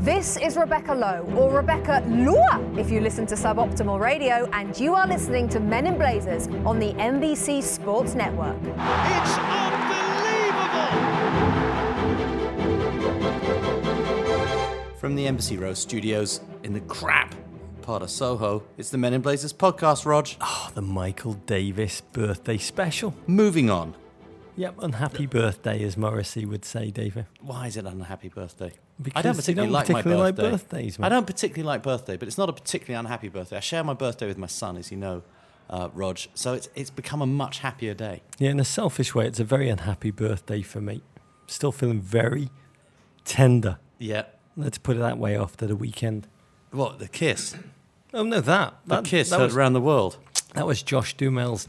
This is Rebecca Lowe, or Rebecca Lua if you listen to Suboptimal Radio, and you are listening to Men in Blazers on the NBC Sports Network. It's unbelievable! From the Embassy Row studios in the crap part of Soho, it's the Men in Blazers podcast, Rog. Oh, the Michael Davis birthday special. Moving on. Yep, unhappy birthday, as Morrissey would say, David. Why is it an unhappy birthday? Because I don't particularly like my like birthday. birthdays, mate. I don't particularly like birthday, but it's not a particularly unhappy birthday. I share my birthday with my son, as you know, Rog, so it's become a much happier day. Yeah, in a selfish way, it's a very unhappy birthday for me. Still feeling very tender. Yeah. Let's put it that way after the weekend. What, the kiss? Oh, no, that Kiss that heard was, around the world. That was Josh Duhamel's,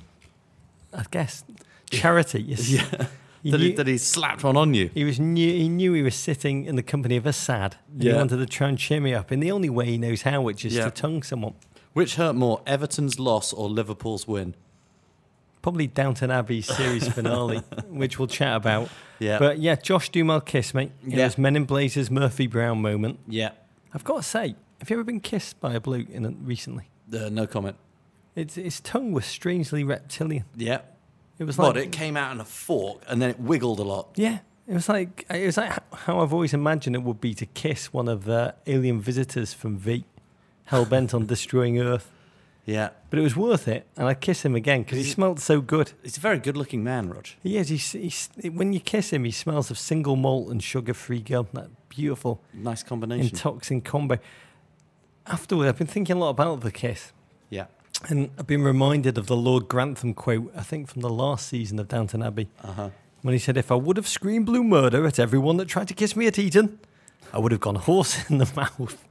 I guess, charity. Yeah. That he slapped one on you. He knew he was sitting in the company of a sad. And Yeah. He wanted to try and cheer me up in the only way he knows how, which is Yeah. to tongue someone. Which hurt more, Everton's loss or Liverpool's win? Probably Downton Abbey's series finale, which we'll chat about. Yeah. But yeah, Josh Duhamel kiss, mate. It Yeah. was Men in Blazers Murphy Brown moment. Yeah. I've got to say, have you ever been kissed by a bloke recently? No comment. His tongue was strangely reptilian. Yeah. It was like What, it came out in a fork and then it wiggled a lot? yeah. It was like how I've always imagined it would be to kiss one of the alien visitors from V, hell bent on destroying Earth. Yeah. But it was worth it, and I'd kiss him again because he smelled so good. He's a very good-looking man, Rog. He is. When you kiss him, he smells of single malt and sugar-free gum. That beautiful, Nice combination. intoxing combo. Afterward, I've been thinking a lot about the kiss, Yeah. and I've been reminded of the Lord Grantham quote, I think from the last season of Downton Abbey, when he said, "If I would have screamed blue murder at everyone that tried to kiss me at Eton, I would have gone horse in the mouth."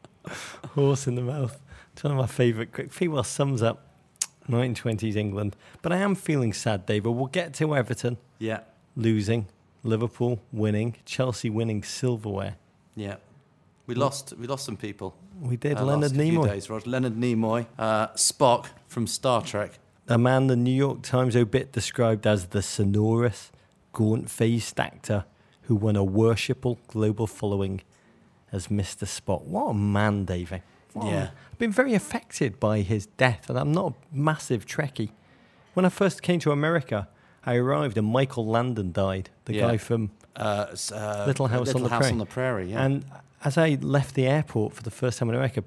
Horse in the mouth. It's one of my favourite quick. Well sums up 1920s England. But I am feeling sad, David. We'll get to Everton Yeah. losing, Liverpool winning, Chelsea winning silverware. Yeah. We lost some people. We did. last Leonard few Nimoy, days, Rog. Leonard Nimoy. Spock from Star Trek. a man the New York Times obit described as the sonorous, gaunt-faced actor who won a worshipful global following as Mr. Spock. What a man, David. Yeah. I've been very affected by his death, and I'm not a massive Trekkie. When I first came to America, I arrived and Michael Landon died, the Yeah. guy from Little House on the Prairie. on the Prairie, yeah. And as I left the airport for the first time in America,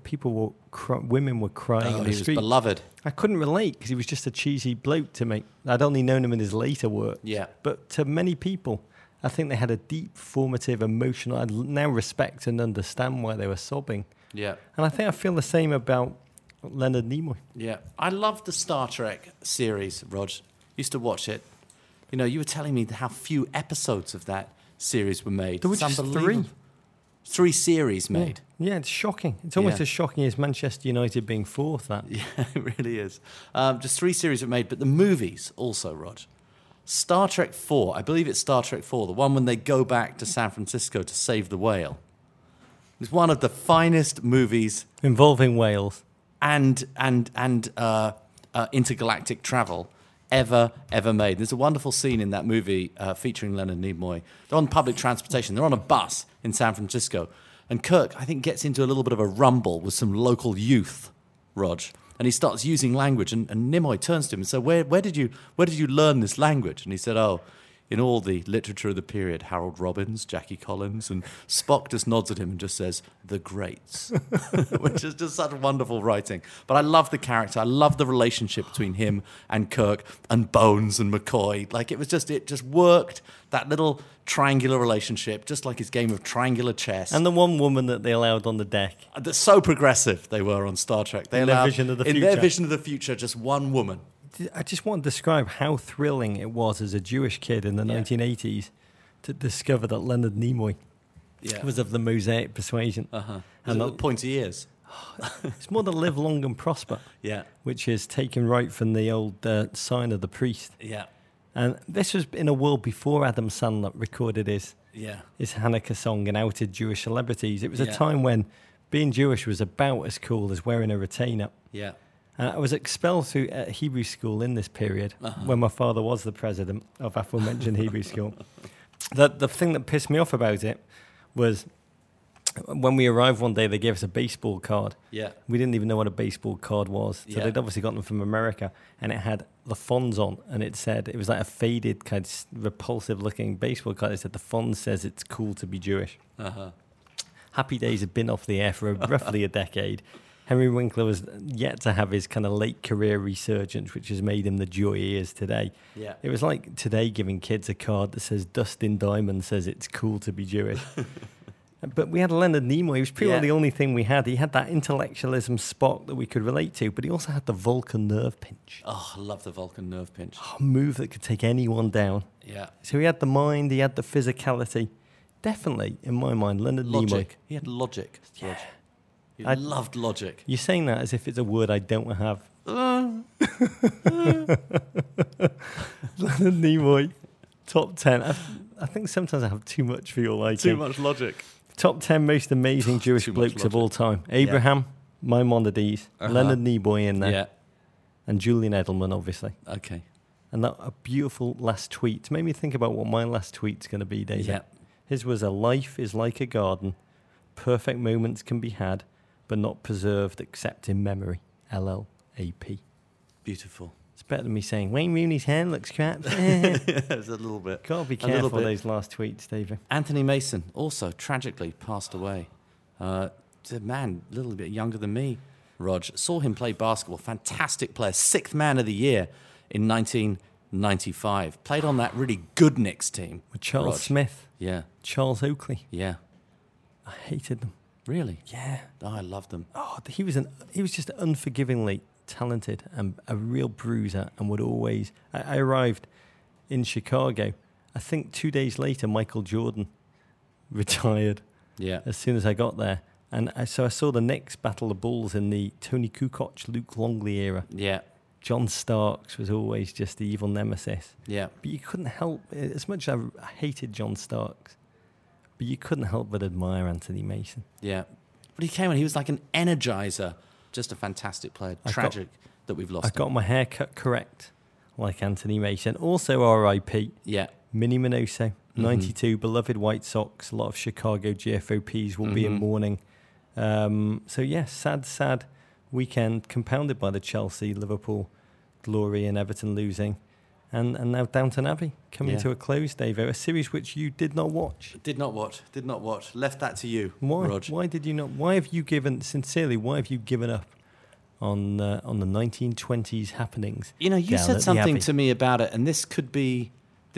women were crying Oh, in he the was street. beloved. I couldn't relate because he was just a cheesy bloke to me. I'd only known him in his later work. Yeah. But to many people, I think they had a deep, formative, emotional... I now respect and understand why they were sobbing. Yeah. And I think I feel the same about Leonard Nimoy. Yeah. I love the Star Trek series, Rog. Used to watch it. You know, you were telling me how few episodes of that series were made. There were It's just unbelievable. 3 series made. Yeah, it's shocking. It's almost Yeah. as shocking as Manchester United being fourth, that. Yeah, it really is. Just 3 series were made, but the movies also, Rog. Star Trek 4, I believe it's Star Trek 4, the one when they go back to San Francisco to save the whale. It's one of the finest movies Involving Wales. and intergalactic travel ever made. There's a wonderful scene in that movie featuring Leonard Nimoy. They're on public transportation. They're on a bus in San Francisco. And Kirk, I think, gets into a little bit of a rumble with some local youth, Rog. And he starts using language. And Nimoy turns to him and says, where did you learn this language? And he said, oh, in all the literature of the period, Harold Robbins, Jackie Collins, and Spock just nods at him and just says, the greats, which is just such wonderful writing. But I love the character. I love the relationship between him and Kirk and Bones and McCoy. Like, it just worked, that little triangular relationship, just like his game of triangular chess. And the one woman that they allowed on the deck. They're so progressive they were on Star Trek. They In their allowed, vision of the in their future. vision of the future, just one woman. I just want to describe how thrilling it was as a Jewish kid in the 1980s to discover that Leonard Nimoy was of the Mosaic persuasion. And the pointy ears. It's more the live long and prosper, Yeah. which is taken right from the old sign of the priest. Yeah. And this was in a world before Adam Sandler recorded his Hanukkah song and outed Jewish celebrities. It was a time when being Jewish was about as cool as wearing a retainer. Yeah. I was expelled through Hebrew school in this period when my father was the president of aforementioned Hebrew school. The thing that pissed me off about it was When we arrived one day, they gave us a baseball card. Yeah. We didn't even know what a baseball card was. So Yeah. they'd obviously gotten them from America. And it had the Fonz on. And it said, it was like a faded, kind of repulsive looking baseball card. It said, the Fonz says it's cool to be Jewish. Uh-huh. Happy Days had been off the air for roughly a decade. Henry Winkler was yet to have his kind of late career resurgence, which has made him the joy he is today. Yeah. It was like today giving kids a card that says Dustin Diamond says it's cool to be Jewish. But we had Leonard Nimoy. He was pretty well the only thing we had. He had that intellectualism spot that we could relate to, but he also had the Vulcan nerve pinch. Oh, I love the Vulcan nerve pinch. A move that could take anyone down. Yeah. So he had the mind, he had the physicality. Definitely, in my mind, Leonard Nimoy. Logic. He had logic. Yeah. He I loved logic. You're saying that as if it's a word I don't have. Leonard Nimoy, top 10. I think sometimes I have too much for your liking. Too much logic. Top 10 most amazing Jewish Too much blokes of logic. all time. Abraham, Maimonides, Leonard Nimoy in there, Yeah. and Julian Edelman, obviously. Okay. And that a beautiful last tweet made me think about what my last tweet's going to be, David. Yeah. His was, a life is like a garden. Perfect moments can be had, but not preserved except in memory. LLAP. Beautiful. It's better than me saying, Wayne Rooney's hair looks crap. It's a little bit. Got to be A little careful bit. those last tweets, David. Anthony Mason also tragically passed away. He's a man a little bit younger than me, Rog. Saw him play basketball. Fantastic player. 6th man of the year in 1995. Played on that really good Knicks team. With Charles Rog. Smith, Yeah. Charles Oakley. Yeah. I hated them. Really? Yeah. Oh, I loved them. Oh, he was just unforgivingly talented and a real bruiser, and would always. I arrived in Chicago. I think 2 days later, Michael Jordan retired. Yeah. As soon as I got there, and so I saw the Knicks battle the Bulls in the Tony Kukoc, Luke Longley era. Yeah. John Starks was always just the evil nemesis. Yeah. But you couldn't help, as much as I hated John Starks, but you couldn't help but admire Anthony Mason. Yeah. But he came in, he was like an energizer. Just a fantastic player. Tragic that we've lost I him. got my hair cut correct, like Anthony Mason. Also R.I.P. Yeah. Minnie Minoso, 92, beloved White Sox. A lot of Chicago GFOPs will be in mourning. So yes, sad weekend, compounded by the Chelsea, Liverpool glory and Everton losing. And now Downton Abbey coming to a close, Davo. A series which you did not watch. Did not watch. Left that to you, Why? Rog. Why did you not? Why have you given, sincerely, why have you given up on the 1920s happenings? You know, you down said at the something Abbey? to me about it, and this could be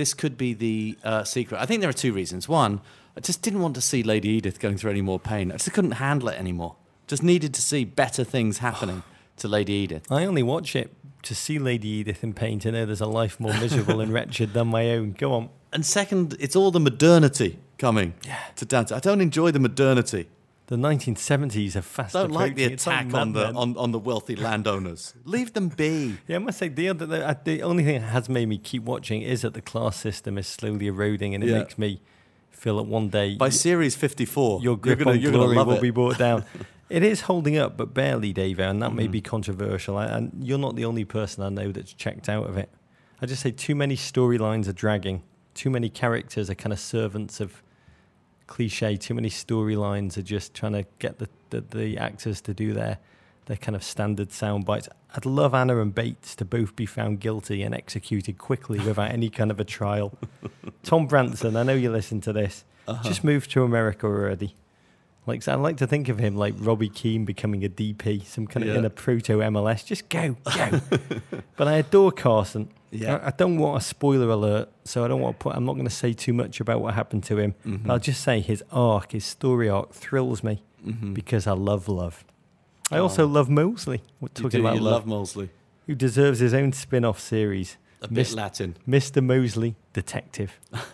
the secret. I think there are two reasons. One, I just didn't want to see Lady Edith going through any more pain. I just couldn't handle it anymore. Just needed to see better things happening to Lady Edith. I only watch it to see Lady Edith in pain, to know there's a life more miserable and wretched than my own. Go on. And second, it's all the modernity coming to Downton. I don't enjoy the modernity. The 1970s are fast I don't like the approaching. It's like attack Mad Men. on the wealthy landowners. Leave them be. Yeah, I must say, the only thing that has made me keep watching is that the class system is slowly eroding, and it Yeah. makes me feel that one day By series 54, your grip you're gonna on glory love will it. be brought down. It is holding up, but barely, Dave, and that may be controversial. And you're not the only person I know that's checked out of it. I just say too many storylines are dragging. Too many characters are kind of servants of cliche. Too many storylines are just trying to get the actors to do their kind of standard sound bites. I'd love Anna and Bates to both be found guilty and executed quickly without any kind of a trial. Tom Branson, I know you listen to this. Just moved to America already. Like, I like to think of him like Robbie Keane becoming a DP, some kind of in a proto MLS. Just go. But I adore Carson. Yeah. I don't want a spoiler alert, so I don't want to I'm not going to say too much about what happened to him. But I'll just say his story arc thrills me because I love. I also love Mosley. We're talking about You love, love Mosley. who deserves his own spin-off series. A bit Latin. Mr. Mosley, Detective.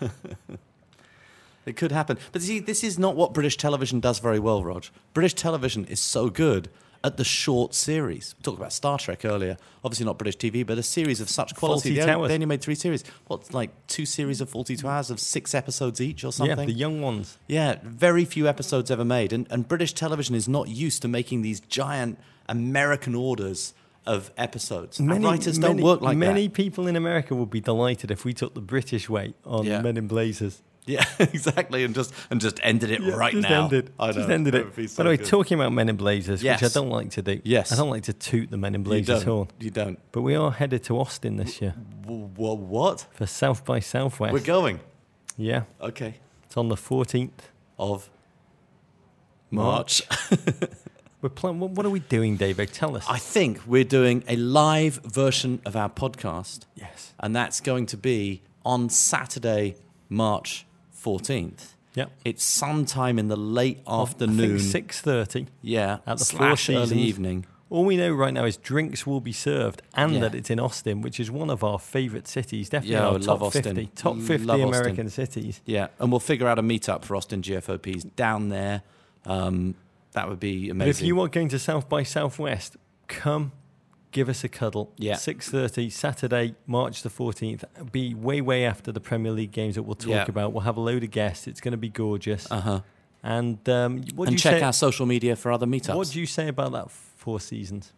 It could happen. But see, this is not what British television does very well, Rog. British television is so good at the short series. We talked about Star Trek earlier. Obviously not British TV, but a series of such quality. Fawlty They Towers. only made 3 series. What's like 2 series of 42 hours of 6 episodes each or Yeah, something? the young ones. Yeah, very few episodes ever made. And British television is not used to making these giant American orders of episodes. Writers don't work like Many that. people in America would be delighted if we took the British way on Yeah. Men in Blazers. Yeah, exactly, and just ended it right just now. Ended. I know. Just ended That it. would be so By the way, good. talking about Men in Blazers, Yes. which I don't like to do. Yes. I don't like to toot the Men in You Blazers horn. don't. You don't. But we are headed to Austin this year What? for South by Southwest. We're going. Yeah. Okay. It's on the 14th. Of March. We're what are we doing, David? Tell us. I think we're doing a live version of our podcast. Yes. And that's going to be on Saturday, March 14th. Yep. It's sometime in the late I afternoon. think 6:30. Yeah. At the / Four early Seasons. evening. All we know right now is drinks will be served and Yeah. that it's in Austin, which is one of our favourite cities. Definitely Yeah, I our top love 50. Austin. Top 50 Love Austin. American cities. Yeah. And we'll figure out a meetup for Austin GFOPs down there. That would be But amazing. if you are going to South by Southwest, come give us a cuddle. Yeah. 6:30, Saturday, March the 14th. It'll be way after the Premier League games that we'll talk Yeah. about. We'll have a load of guests. It's going to be gorgeous. Uh-huh. And what do And you check say? our social media for other meetups. What do you say about that Four Seasons?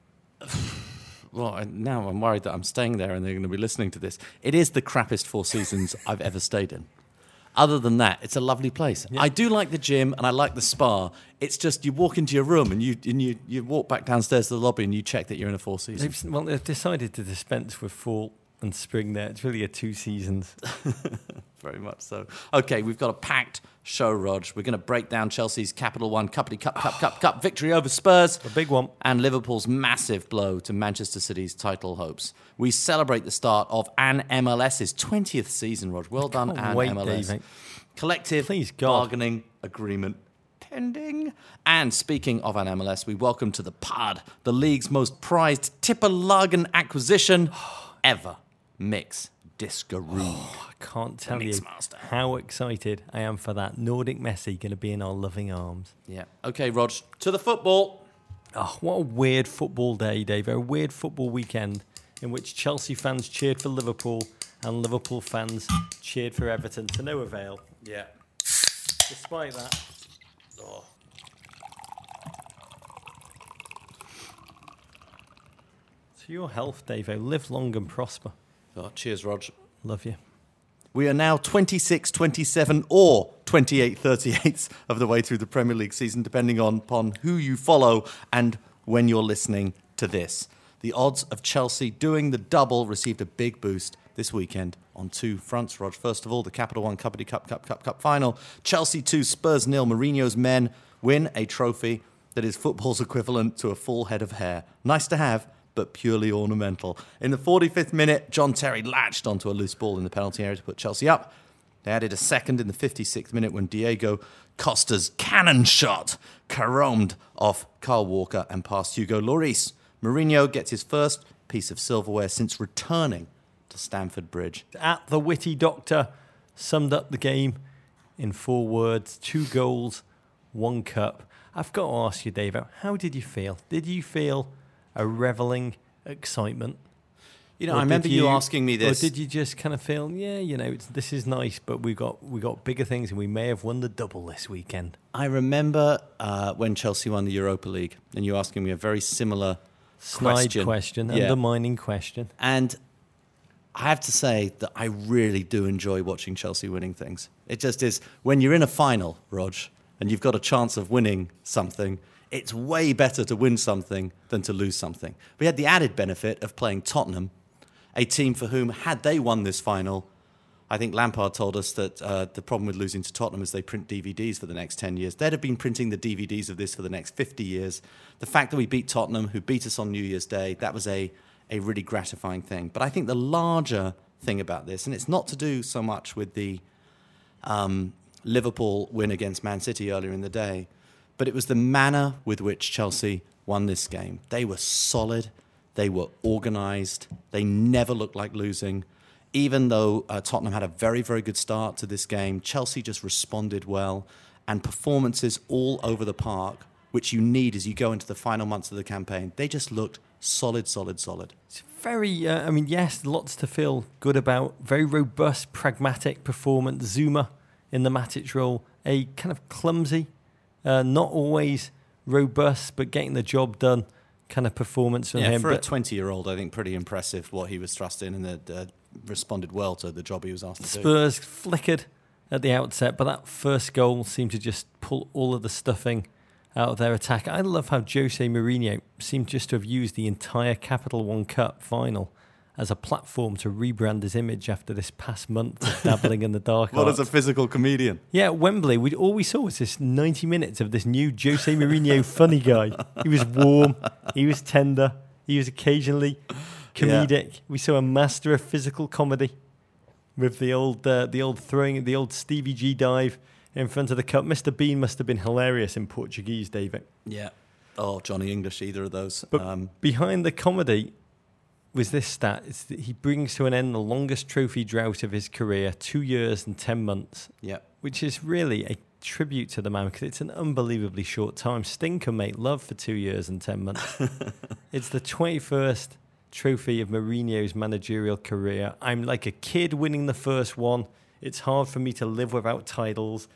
Well, now I'm worried that I'm staying there and they're going to be listening to this. It is the crappiest Four Seasons I've ever stayed in. Other than that, it's a lovely place. Yeah. I do like the gym and I like the spa. It's just you walk into your room and you walk back downstairs to the lobby and you check that you're in a Four Seasons. They've decided to dispense with fall and spring there. It's really a 2 seasons. Very much so. Okay, we've got a packed show, Rog. We're going to break down Chelsea's Capital One Cup victory over Spurs. A big one. And Liverpool's massive blow to Manchester City's title hopes. We celebrate the start of Anne MLS's 20th season, Rog. Well done, can't Anne wait, MLS. Dave. Collective Please, God. bargaining agreement pending. And speaking of Anne MLS, we welcome to the pod the league's most prized Tipperlagen acquisition ever, Mix Discaroo. I can't tell you Mixmaster. how excited I am for that. Nordic Messi going to be in our loving arms. Yeah. Okay, Rog, to the football. Oh, what a weird football day, Dave. A weird football weekend in which Chelsea fans cheered for Liverpool and Liverpool fans cheered for Everton to no avail. Yeah. Despite that, Oh. to your health, Dave. Live long and prosper. Oh, cheers, Rog. Love you. We are now 26, 27 or 28, 38 of the way through the Premier League season, depending upon who you follow and when you're listening to this. The odds of Chelsea doing the double received a big boost this weekend on 2 fronts, Rog. First of all, the Capital One Cup final. Chelsea 2, Spurs 0. Mourinho's men win a trophy that is football's equivalent to a full head of hair. Nice to have, but purely ornamental. In the 45th minute, John Terry latched onto a loose ball in the penalty area to put Chelsea up. They added a second in the 56th minute when Diego Costa's cannon shot caromed off Kyle Walker and past Hugo Lloris. Mourinho gets his first piece of silverware since returning to Stamford Bridge. At the Witty Doctor summed up the game in 4 words: 2 goals, 1 cup. I've got to ask you, Dave, how did you feel? Did you feel a revelling excitement? You know, Or I remember did you asking me this. Or did you just kind of feel, this is nice, but we got bigger things and we may have won the double this weekend? I remember when Chelsea won the Europa League, and you asking me a very similar Snide question, Yeah. undermining question. And I have to say that I really do enjoy watching Chelsea winning things. It just is, when you're in a final, Rog, and you've got a chance of winning something, it's way better to win something than to lose something. We had the added benefit of playing Tottenham, a team for whom, had they won this final, I think Lampard told us that the problem with losing to Tottenham is they print DVDs for the next 10 years. They'd have been printing the DVDs of this for the next 50 years. The fact that we beat Tottenham, who beat us on New Year's Day, that was a really gratifying thing. But I think the larger thing about this, and it's not to do so much with the Liverpool win against Man City earlier in the day, but it was the manner with which Chelsea won this game. They were solid. They were organised. They never looked like losing. Even though Tottenham had a very, very good start to this game, Chelsea just responded well. And performances all over the park, which you need as you go into the final months of the campaign, they just looked solid. It's very, yes, lots to feel good about. Very robust, pragmatic performance. Zuma in the Matic role, a kind of clumsy, not always robust, but getting the job done kind of performance from him. For a But 20-year-old, I think pretty impressive what he was thrust in, and that responded well to the job he was asked to do. Spurs flickered at the outset, but that first goal seemed to just pull all of the stuffing out of their attack. I love how Jose Mourinho seemed just to have used the entire Capital One Cup final as a platform to rebrand his image after this past month of dabbling in the dark What arts. as a physical comedian. Yeah, at Wembley, all we saw was this 90 minutes of this new Jose Mourinho funny guy. He was warm, he was tender, he was occasionally comedic. Yeah. We saw a master of physical comedy with the old throwing, the old Stevie G dive in front of the cup. Mr. Bean must have been hilarious in Portuguese, David. Yeah. Oh, Johnny English, either of those. But behind the comedy was this stat. It's that he brings to an end the longest trophy drought of his career, 2 years and 10 months. Yeah. Which is really a tribute to the man because it's an unbelievably short time. Sting can make love for 2 years and 10 months. It's the 21st trophy of Mourinho's managerial career. I'm like a kid winning the first one. It's hard for me to live without titles.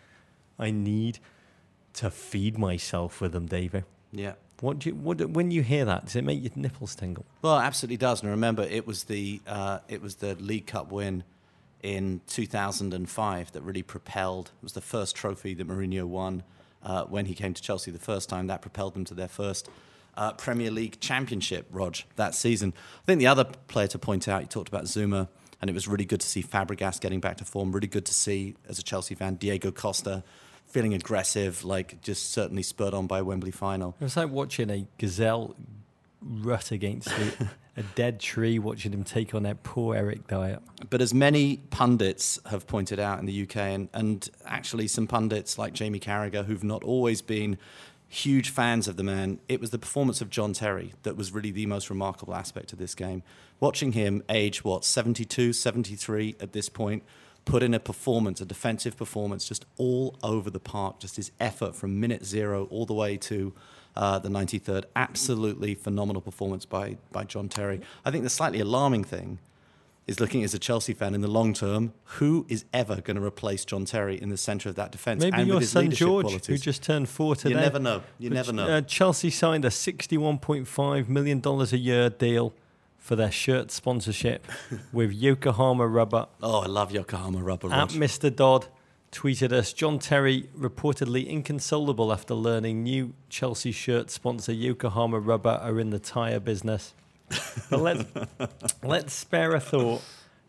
I need to feed myself with them, David. Yeah. When you hear that, does it make your nipples tingle? Well, it absolutely does. And remember, it was the League Cup win in 2005 that really propelled. It was the first trophy that Mourinho won when he came to Chelsea the first time. That propelled them to their first Premier League championship, Rog, that season. I think the other player to point out, you talked about Zuma, and it was really good to see Fabregas getting back to form. Really good to see, as a Chelsea fan, Diego Costa feeling aggressive, like just certainly spurred on by a Wembley final. It was like watching a gazelle rut against a dead tree, watching him take on that poor Eric Dyer. But as many pundits have pointed out in the UK, and actually some pundits like Jamie Carragher, who've not always been huge fans of the man, it was the performance of John Terry that was really the most remarkable aspect of this game. Watching him age, 72, 73 at this point, put in a performance, a defensive performance, just all over the park, just his effort from minute zero all the way to the 93rd. Absolutely phenomenal performance by John Terry. I think the slightly alarming thing is, looking as a Chelsea fan in the long term, who is ever going to replace John Terry in the centre of that defence? Maybe and your with his son leadership George, qualities. who just turned 4 today. You never know. You never know. Chelsea signed a $61.5 million a year deal for their shirt sponsorship with Yokohama Rubber. Oh, I love Yokohama Rubber. At Mr. Dodd tweeted us, John Terry reportedly inconsolable after learning new Chelsea shirt sponsor Yokohama Rubber are in the tyre business. But let's spare a thought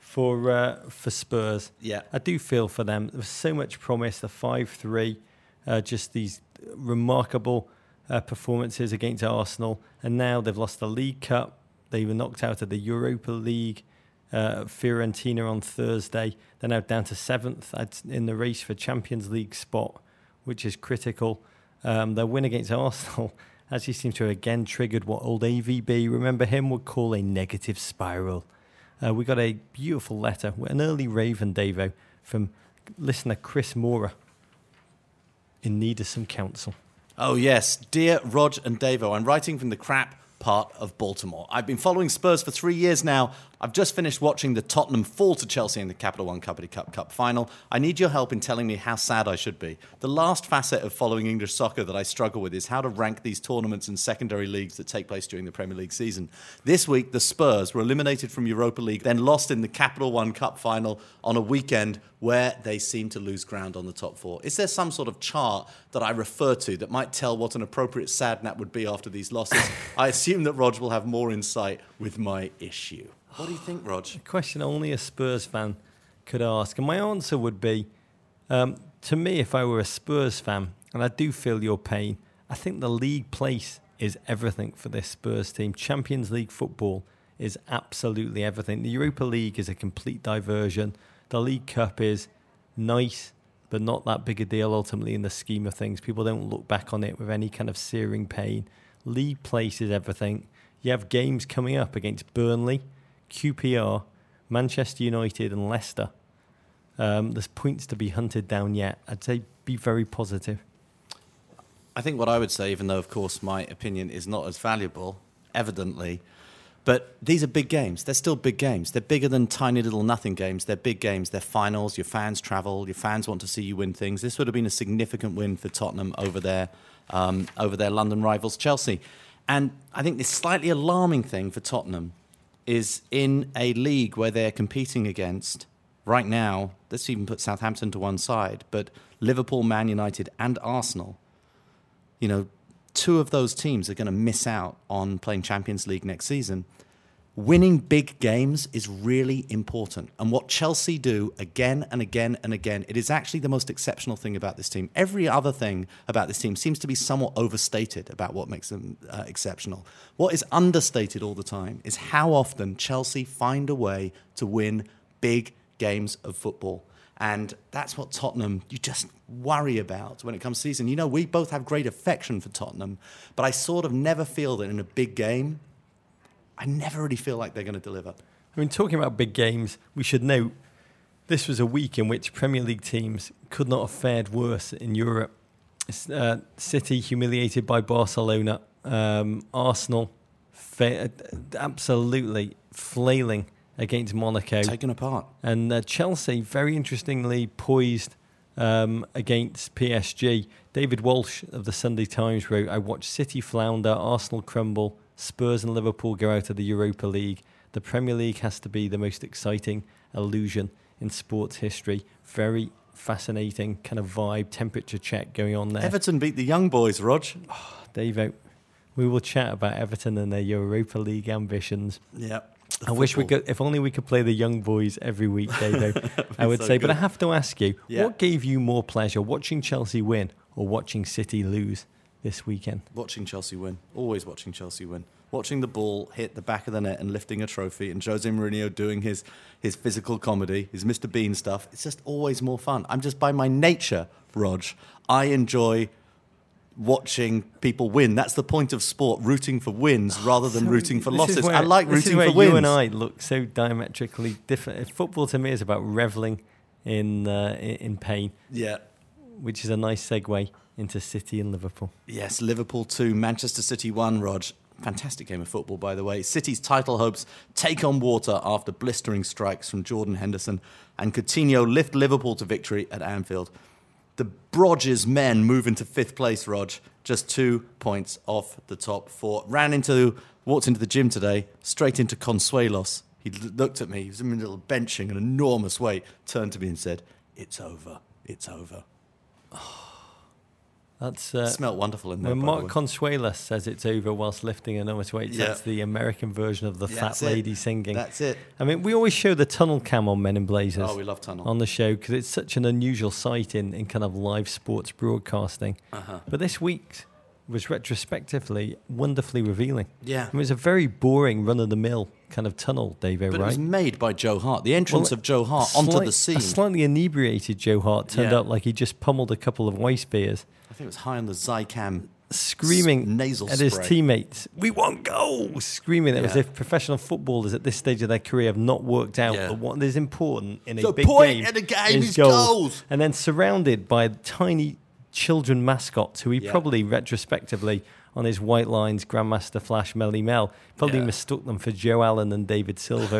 for Spurs. Yeah. I do feel for them. There was so much promise, the 5-3, just these remarkable performances against Arsenal. And now they've lost the League Cup. They were knocked out of the Europa League. Fiorentina on Thursday. They're now down to 7th in the race for Champions League spot, which is critical. Their win against Arsenal actually seems to have again triggered what old AVB, remember him, would call a negative spiral. We got a beautiful letter, an early raven, Davo, from listener Chris Mora, in need of some counsel. Oh, yes. Dear Rog and Davo, I'm writing from the crap part of Baltimore. I've been following Spurs for 3 years now. I've just finished watching the Tottenham fall to Chelsea in the Capital One Company Cup final. I need your help in telling me how sad I should be. The last facet of following English soccer that I struggle with is how to rank these tournaments and secondary leagues that take place during the Premier League season. This week, the Spurs were eliminated from Europa League, then lost in the Capital One Cup final on a weekend where they seem to lose ground on the top four. Is there some sort of chart that I refer to that might tell what an appropriate sad nap would be after these losses? I assume that Rog will have more insight with my issue. What do you think, Rog? A question only a Spurs fan could ask. And my answer would be, to me, if I were a Spurs fan, and I do feel your pain, I think the league place is everything for this Spurs team. Champions League football is absolutely everything. The Europa League is a complete diversion. The League Cup is nice, but not that big a deal ultimately in the scheme of things. People don't look back on it with any kind of searing pain. League place is everything. You have games coming up against Burnley, QPR, Manchester United and Leicester. There's points to be hunted down yet. I'd say be very positive. I think what I would say, even though, of course, my opinion is not as valuable, evidently, but these are big games. They're still big games. They're bigger than tiny little nothing games. They're big games. They're finals. Your fans travel. Your fans want to see you win things. This would have been a significant win for Tottenham over their London rivals, Chelsea. And I think the slightly alarming thing for Tottenham is in a league where they're competing against right now, let's even put Southampton to one side, but Liverpool, Man United, and Arsenal, you know, 2 of those teams are going to miss out on playing Champions League next season. Winning big games is really important. And what Chelsea do again and again and again, it is actually the most exceptional thing about this team. Every other thing about this team seems to be somewhat overstated about what makes them exceptional. What is understated all the time is how often Chelsea find a way to win big games of football. And that's what Tottenham, you just worry about when it comes to season. You know, we both have great affection for Tottenham, but I sort of never feel that in a big game, I never really feel like they're going to deliver. I mean, talking about big games, we should note this was a week in which Premier League teams could not have fared worse in Europe. City humiliated by Barcelona, Arsenal absolutely flailing against Monaco. Taken apart. And Chelsea, very interestingly, poised against PSG. David Walsh of the Sunday Times wrote, I watched City flounder, Arsenal crumble, Spurs and Liverpool go out of the Europa League. The Premier League has to be the most exciting illusion in sports history. Very fascinating kind of vibe, temperature check going on there. Everton beat the young boys, Rog. Oh, Davo, we will chat about Everton and their Europa League ambitions. Yeah. I wish we could, if only we could play the young boys every week, Davo, I would so say. good. But I have to ask you, Yeah. what gave you more pleasure, watching Chelsea win or watching City lose this weekend? Watching Chelsea win. Always watching Chelsea win. Watching the ball hit the back of the net and lifting a trophy, and Jose Mourinho doing his physical comedy, his Mr. Bean stuff. It's just always more fun. I'm just, by my nature, Rog, I enjoy watching people win. That's the point of sport, rooting for wins rather than rooting for losses. I like rooting for wins. This is where you and I look so diametrically different. Football to me is about reveling in pain. Yeah. Which is a nice segue into City and Liverpool. Yes, Liverpool 2, Manchester City 1, Rog. Fantastic game of football, by the way. City's title hopes take on water after blistering strikes from Jordan Henderson, and Coutinho lift Liverpool to victory at Anfield. The Brodges men move into 5th place, Rog, just 2 points off the top 4. Walked into the gym today, straight into Consuelos. He looked at me, he was in the middle of benching an enormous weight, turned to me and said, "It's over, it's over." That's smelled wonderful in there. when by the Mark way. Consuelos says it's over whilst lifting enormous weights. Yeah. That's the American version of the fat That's it. lady singing. That's it. I mean, we always show the tunnel cam on Men in Blazers. Oh, we love tunnel. On the show because it's such an unusual sight in kind of live sports broadcasting. But this week was retrospectively wonderfully revealing. Yeah. I mean, it was a very boring run-of-the-mill kind of tunnel, David, But right? it was made by Joe Hart. The entrance of Joe Hart onto the scene. A slightly inebriated Joe Hart turned Yeah. out like he just pummeled a couple of Weiss beers, I think it was high on the Zycam screaming nasal at his spray. teammates, "We want goals!" Screaming it as Yeah. if professional footballers at this stage of their career have not worked out Yeah. that what is important in The a big point game in a game is is goals. And then surrounded by tiny children mascots who he Yeah. probably retrospectively on his White Lines Grandmaster Flash Melly Mel probably Yeah. mistook them for Joe Allen and David Silva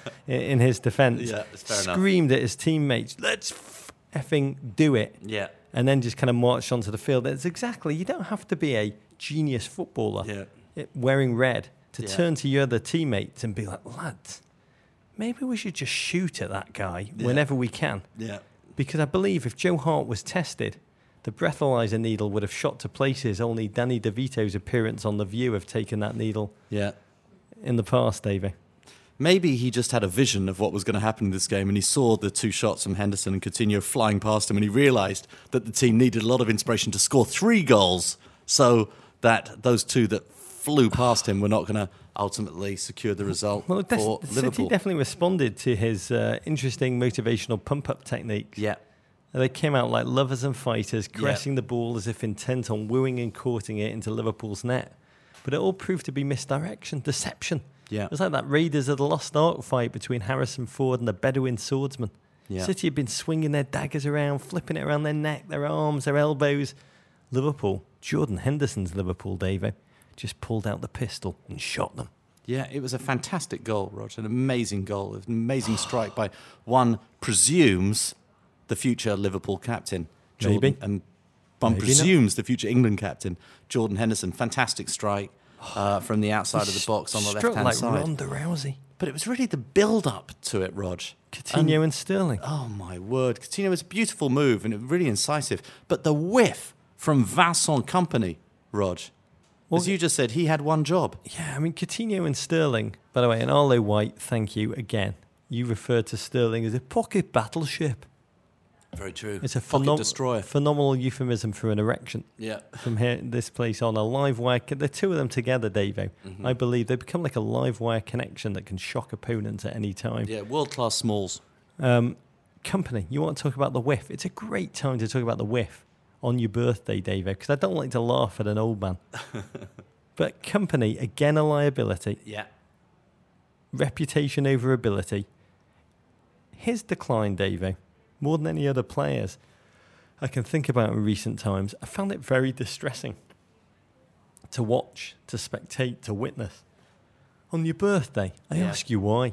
in his defence. Yeah, it's fair enough. Screamed at his teammates, "Let's effing do it." Yeah. And then just kind of marched onto the field. It's exactly, you don't have to be a genius footballer wearing red to Yeah. turn to your other teammates and be like, "Lads, maybe we should just shoot at that guy whenever we can." Yeah. Because I believe if Joe Hart was tested, the breathalyzer needle would have shot to places only Danny DeVito's appearance on The View have taken that needle Yeah. in the past, Davey. Maybe he just had a vision of what was going to happen in this game, and he saw the 2 shots from Henderson and Coutinho flying past him, and he realised that the team needed a lot of inspiration to score 3 goals, so that those 2 that flew past him were not going to ultimately secure the result Well, for City Liverpool. definitely responded to his interesting motivational pump-up techniques. Yeah. They came out like lovers and fighters, caressing the ball as if intent on wooing and courting it into Liverpool's net. But it all proved to be misdirection, deception. Yeah. It was like that Raiders of the Lost Ark fight between Harrison Ford and the Bedouin swordsman. Yeah. City had been swinging their daggers around, flipping it around their neck, their arms, their elbows. Liverpool, Jordan Henderson's Liverpool, Davey, just pulled out the pistol and shot them. Yeah, it was a fantastic goal, Roger. An amazing goal. An amazing strike by one presumes the future Liverpool captain. Jordan, Maybe. And one Maybe presumes the future England captain, Jordan Henderson. Fantastic strike. from the outside of the box on the Struck left-hand like side. Ronda Rousey. But it was really the build-up to it, Rog. Coutinho and Sterling. Oh, my word. Coutinho was a beautiful move and it was really incisive. But the whiff from Vincent Kompany, Rog, as you just said, he had one job. Yeah, I mean, Coutinho and Sterling, by the way, and Arlo White, thank you again. You referred to Sterling as a pocket battleship. Very true. It's a pocket destroyer. phenomenal euphemism for an erection. Yeah. From here, this place on a live wire. The two of them together, Davo, I believe they become like a live wire connection that can shock opponents at any time. Yeah, world-class smalls. Kompany, you want to talk about the whiff? It's a great time to talk about the whiff on your birthday, Davo, because I don't like to laugh at an old man. But Kompany, again, a liability. Yeah. Reputation over ability. His decline, Davo, more than any other players I can think about in recent times, I found it very distressing to watch, to spectate, to witness. On your birthday, I ask you why.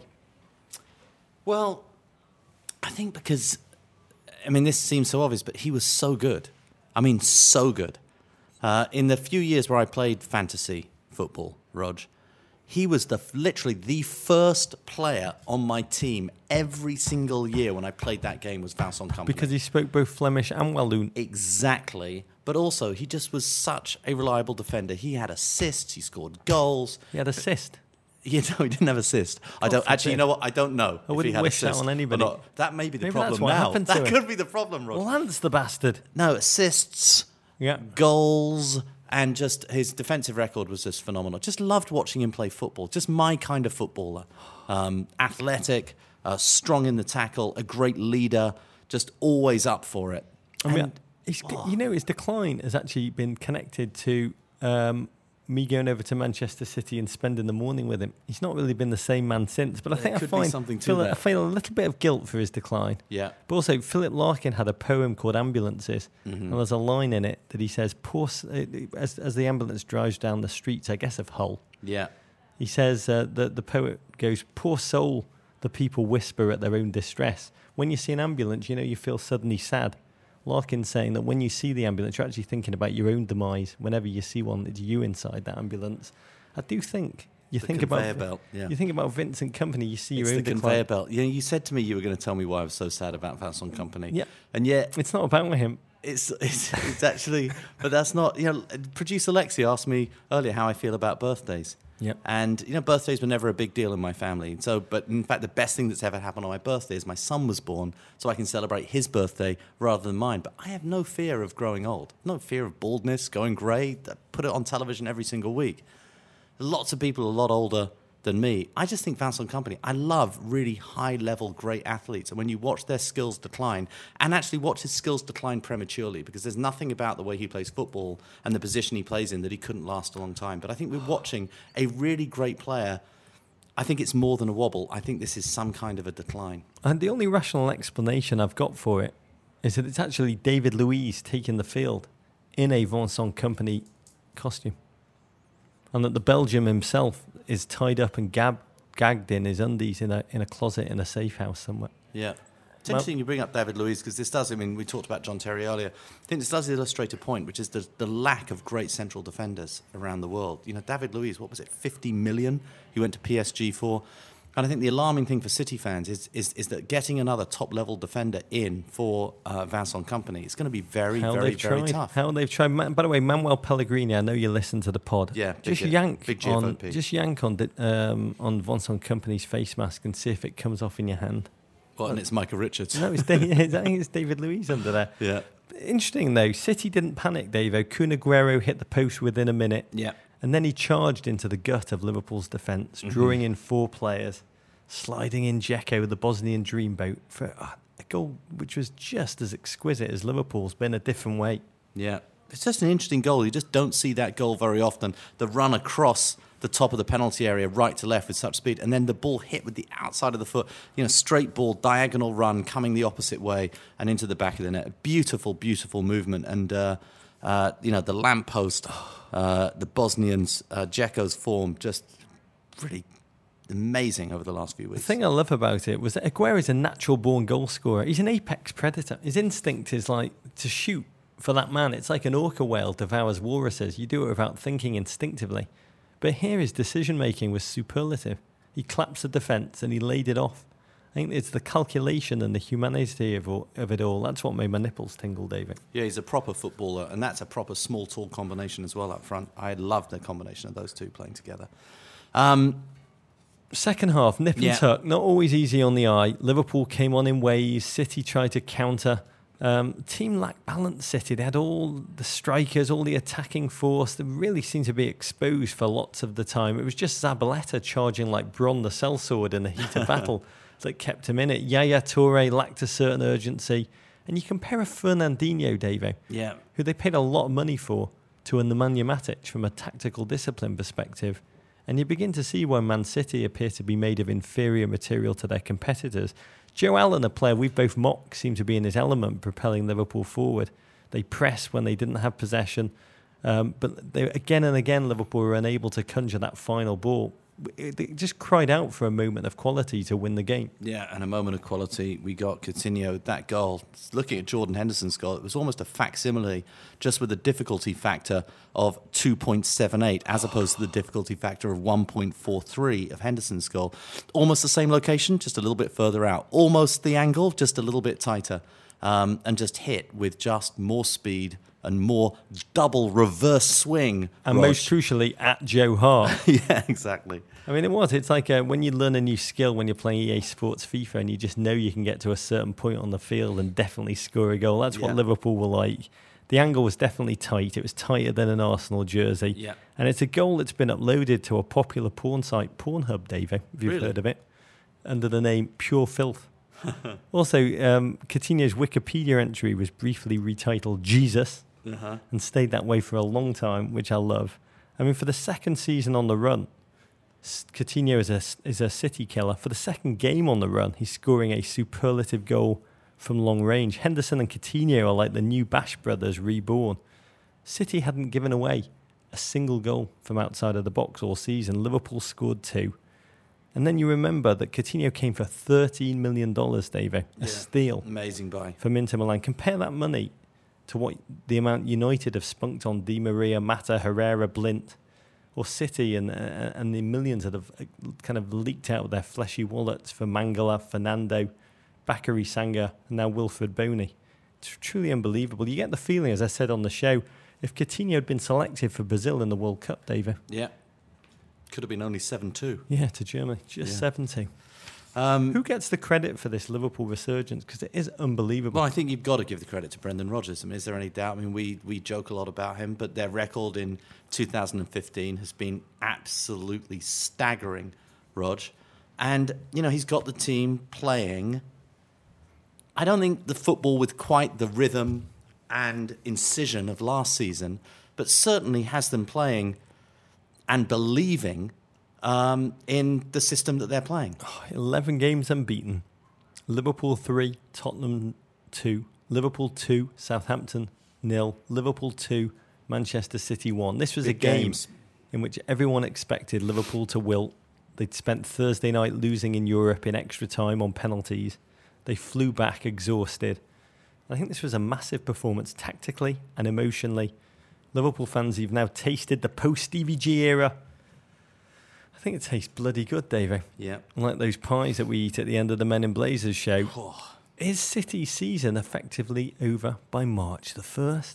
Well, I think because, I mean, this seems so obvious, but he was so good. I mean, so good. In the few years where I played fantasy football, Rog, he was literally the first player on my team every single year when I played that game was Vincent Kompany. Because he spoke both Flemish and Walloon. Exactly. But also, he just was such a reliable defender. He had assists, he scored goals. He had assist. You know, he didn't have assist. I don't actually. You know what? I don't know. I wouldn't if he had wish that assist on anybody. or not. That may be the Maybe problem that's what now. happened to That him. could be the problem, Rod. Lance the bastard. No, assists, Yeah. goals, and just his defensive record was just phenomenal. Just loved watching him play football. Just my kind of footballer. Athletic, strong in the tackle, a great leader, just always up for it. I mean, you know, his decline has actually been connected to me going over to Manchester City and spending the morning with him. He's not really been the same man since, but I think I feel a little bit of guilt for his decline. Yeah. But also, Philip Larkin had a poem called Ambulances, and there's a line in it that he says, as the ambulance drives down the streets, I guess, of Hull. Yeah. He says that the poet goes, poor soul, the people whisper at their own distress. When you see an ambulance, you know, you feel suddenly sad. Larkin's saying that when you see the ambulance, you're actually thinking about your own demise. Whenever you see one, it's you inside that ambulance. I do think you think about belt, yeah. You think about Vincent Kompany, you see your own the decline. conveyor belt. You know, you said to me you were going to tell me why I was so sad about Vincent Kompany. Yeah, and yet it's not about him. It's actually, but that's not. You know, producer Lexi asked me earlier how I feel about birthdays. Yep. And, you know, birthdays were never a big deal in my family. So, but in fact, the best thing that's ever happened on my birthday is my son was born, so I can celebrate his birthday rather than mine. But I have no fear of growing old, no fear of baldness, going grey. I put it on television every single week. Lots of people a lot older than me. I just think Vincent Kompany, I love really high-level, great athletes. And when you watch their skills decline, and actually watch his skills decline prematurely, because there's nothing about the way he plays football and the position he plays in that he couldn't last a long time. But I think we're watching a really great player. I think it's more than a wobble. I think this is some kind of a decline. And the only rational explanation I've got for it is that it's actually David Luiz taking the field in a Vincent Kompany costume. And that the Belgium himself is tied up and gagged in his undies in a closet in a safe house somewhere. Yeah. It's interesting you bring up David Luiz because this does, I mean, we talked about John Terry earlier. I think this does illustrate a point, which is the lack of great central defenders around the world. You know, David Luiz, what was it, 50 million he went to PSG for? And I think the alarming thing for City fans is that getting another top-level defender in for Vincent Kompany is going to be very, very tough. How they've tried. By the way, Manuel Pellegrini, I know you listen to the pod. Yeah, just yank on Vincent Kompany's face mask and see if it comes off in your hand. Well, and it's Michael Richards. No, I think it's David Luiz under there. Yeah. Interesting, though. City didn't panic, Davo. Kun Aguero hit the post within a minute. Yeah. And then he charged into the gut of Liverpool's defence, drawing in 4 players, sliding in Dzeko, the Bosnian dreamboat, for a goal which was just as exquisite as Liverpool's, but in a different way. Yeah. It's just an interesting goal. You just don't see that goal very often. The run across the top of the penalty area, right to left with such speed, and then the ball hit with the outside of the foot, you know, straight ball, diagonal run, coming the opposite way and into the back of the net. Beautiful, beautiful movement. And, you know, the lamppost, the Bosnians, Dzeko's form, just really amazing over the last few weeks. The thing I love about it was that Aguero is a natural-born goal scorer. He's an apex predator. His instinct is like to shoot for that man. It's like an orca whale devours walruses. You do it without thinking instinctively. But here his decision-making was superlative. He collapsed the defence and he laid it off. I think it's the calculation and the humanity of it all. That's what made my nipples tingle, David. Yeah, he's a proper footballer, and that's a proper small-tall combination as well up front. I loved the combination of those two playing together. Second half, nip and tuck, not always easy on the eye. Liverpool came on in waves. City tried to counter. Team lacked balance, City. They had all the strikers, all the attacking force. They really seemed to be exposed for lots of the time. It was just Zabaleta charging like Bron the sellsword in the heat of battle that kept him in it. Yaya Toure lacked a certain urgency. And you compare a Fernandinho, Davo, who they paid a lot of money for, to a Nemanja Matic from a tactical discipline perspective. And you begin to see why Man City appear to be made of inferior material to their competitors. Joe Allen, a player we've both mocked, seemed to be in his element, propelling Liverpool forward. They pressed when they didn't have possession. But they, again and again, Liverpool were unable to conjure that final ball. They just cried out for a moment of quality to win the game. Yeah, and a moment of quality. We got Coutinho, that goal. Looking at Jordan Henderson's goal, it was almost a facsimile, just with the difficulty factor of 2.78 as opposed to the difficulty factor of 1.43 of Henderson's goal. Almost the same location, just a little bit further out. Almost the angle, just a little bit tighter. And just hit with just more speed and more double reverse swing. And most crucially, at Joe Hart. Yeah, exactly. I mean, it's like when you learn a new skill when you're playing EA Sports FIFA and you just know you can get to a certain point on the field and definitely score a goal. That's what Liverpool were like. The angle was definitely tight. It was tighter than an Arsenal jersey. Yeah. And it's a goal that's been uploaded to a popular porn site, Pornhub, Davo, if you've heard of it, under the name Pure Filth. Also, Coutinho's Wikipedia entry was briefly retitled Jesus and stayed that way for a long time, which I love. I mean, for the second season on the run, Coutinho is a City killer. For the second game on the run, he's scoring a superlative goal from long range. Henderson and Coutinho are like the new Bash brothers reborn. City hadn't given away a single goal from outside of the box all season. Liverpool scored 2. And then you remember that Coutinho came for $13 million, Davo. A steal. Amazing buy. From Inter Milan. Compare that money to what the amount United have spunked on Di Maria, Mata, Herrera, Blint, or City, and the millions that have kind of leaked out of their fleshy wallets for Mangala, Fernando, Bakary Sanga, and now Wilfred Boney. It's truly unbelievable. You get the feeling, as I said on the show, if Coutinho had been selected for Brazil in the World Cup, Davo. Yeah. Could have been only 7-2. Yeah, to Germany. Just 7-2. Who gets the credit for this Liverpool resurgence? Because it is unbelievable. Well, I think you've got to give the credit to Brendan Rodgers. I mean, is there any doubt? I mean, we joke a lot about him, but their record in 2015 has been absolutely staggering, Rog. And, he's got the team playing. I don't think the football with quite the rhythm and incision of last season, but certainly has them playing and believing in the system that they're playing. 11 games unbeaten. Liverpool 3, Tottenham 2. Liverpool 2, Southampton 0. Liverpool 2, Manchester City 1. This was a game in which everyone expected Liverpool to wilt. They'd spent Thursday night losing in Europe in extra time on penalties. They flew back exhausted. I think this was a massive performance tactically and emotionally. Liverpool fans, you've now tasted the post-Stevie G era. I think it tastes bloody good, Davey. Yeah. Like those pies that we eat at the end of the Men in Blazers show. Is City's season effectively over by March the 1st?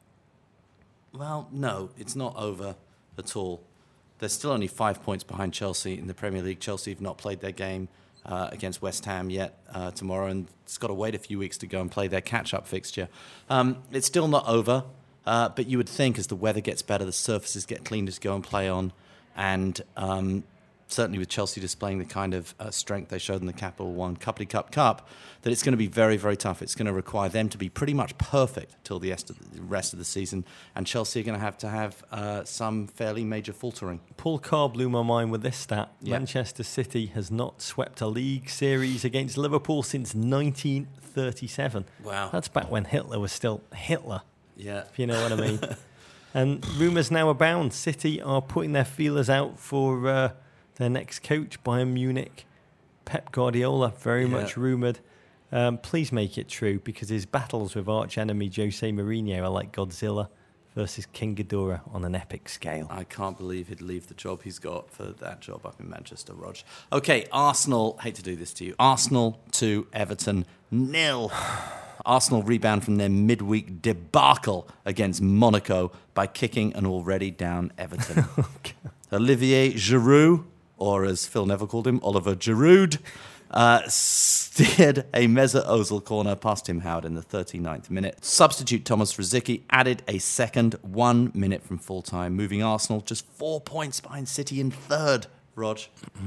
Well, no, it's not over at all. They're still only 5 points behind Chelsea in the Premier League. Chelsea have not played their game against West Ham yet tomorrow, and it's got to wait a few weeks to go and play their catch-up fixture. It's still not over. But you would think as the weather gets better, the surfaces get cleaner to go and play on. And certainly with Chelsea displaying the kind of strength they showed in the Capital One Cup, that it's going to be very, very tough. It's going to require them to be pretty much perfect till the rest of the season. And Chelsea are going to have some fairly major faltering. Paul Carr blew my mind with this stat. Yeah. Manchester City has not swept a league series against Liverpool since 1937. Wow. That's back when Hitler was still Hitler. Yeah. If you know what I mean. And rumours now abound. City are putting their feelers out for their next coach, Bayern Munich, Pep Guardiola, very much rumoured. Please make it true, because his battles with arch-enemy Jose Mourinho are like Godzilla. versus King Ghidorah on an epic scale. I can't believe he'd leave the job he's got for that job up in Manchester, Rog. Okay, Arsenal, hate to do this to you. Arsenal 2, Everton 0. Arsenal rebound from their midweek debacle against Monaco by kicking an already down Everton. Olivier Giroud, or as Phil Neville called him, Oliver Giroud, steered a Mesut Ozil corner past Tim Howard in the 39th minute. Substitute Thomas Rosicky added a second 1 minute from full time, moving Arsenal just 4 points behind City in third. Rog.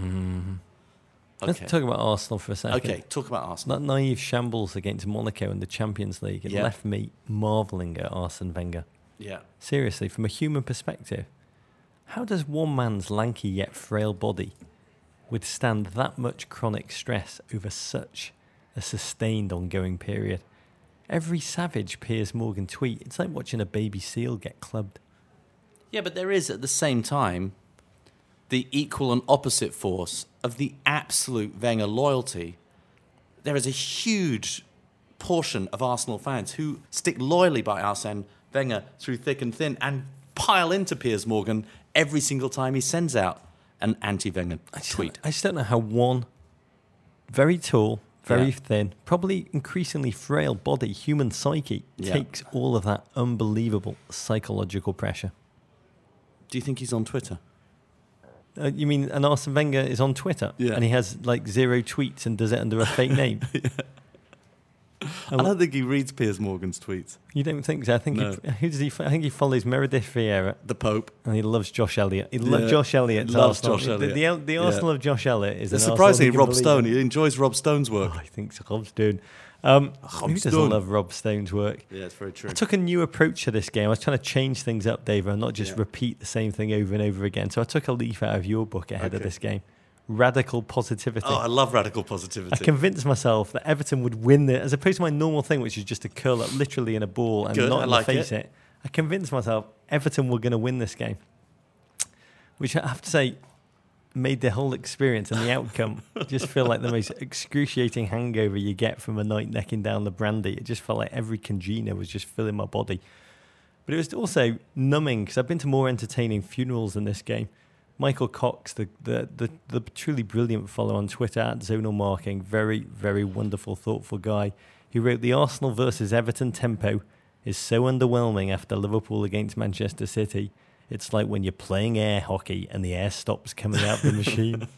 Let's talk about Arsenal for a second. Okay, talk about Arsenal. That naive shambles against Monaco in the Champions League, it left me marvelling at Arsene Wenger. Yeah. Seriously, from a human perspective, how does one man's lanky yet frail body withstand that much chronic stress over such a sustained ongoing period? Every savage Piers Morgan tweet, it's like watching a baby seal get clubbed. Yeah, but there is at the same time the equal and opposite force of the absolute Wenger loyalty. There is a huge portion of Arsenal fans who stick loyally by Arsene Wenger through thick and thin and pile into Piers Morgan every single time he sends out an anti-Wenger tweet. I just don't know how one very tall, very thin, probably increasingly frail body, human psyche, takes all of that unbelievable psychological pressure. Do you think he's on Twitter? You mean an Arsene Wenger is on Twitter and he has like 0 tweets and does it under a fake name? I don't think he reads Piers Morgan's tweets. You don't think so? I think who does he? I think he follows Meredith Vieira, the Pope, and he loves Josh Elliott. He loves Josh Elliott. Loves Josh Elliott. The Arsenal of Josh Elliott is. Surprisingly, Rob Stone. He enjoys Rob Stone's work. I think so. Rob Stone. Who doesn't love Rob Stone's work? Yeah, it's very true. I took a new approach to this game. I was trying to change things up, Dave, and not just repeat the same thing over and over again. So I took a leaf out of your book ahead of this game. Radical positivity. Oh, I love radical positivity. I convinced myself that Everton would win as opposed to my normal thing, which is just to curl up literally in a ball and not face it. I convinced myself Everton were going to win this game, which I have to say made the whole experience and the outcome just feel like the most excruciating hangover you get from a night necking down the brandy. It just felt like every congener was just filling my body. But it was also numbing because I've been to more entertaining funerals than this game. Michael Cox, the truly brilliant follower on Twitter at Zonal Marking, very, very wonderful, thoughtful guy. He wrote, the Arsenal versus Everton tempo is so underwhelming after Liverpool against Manchester City. It's like when you're playing air hockey and the air stops coming out the machine.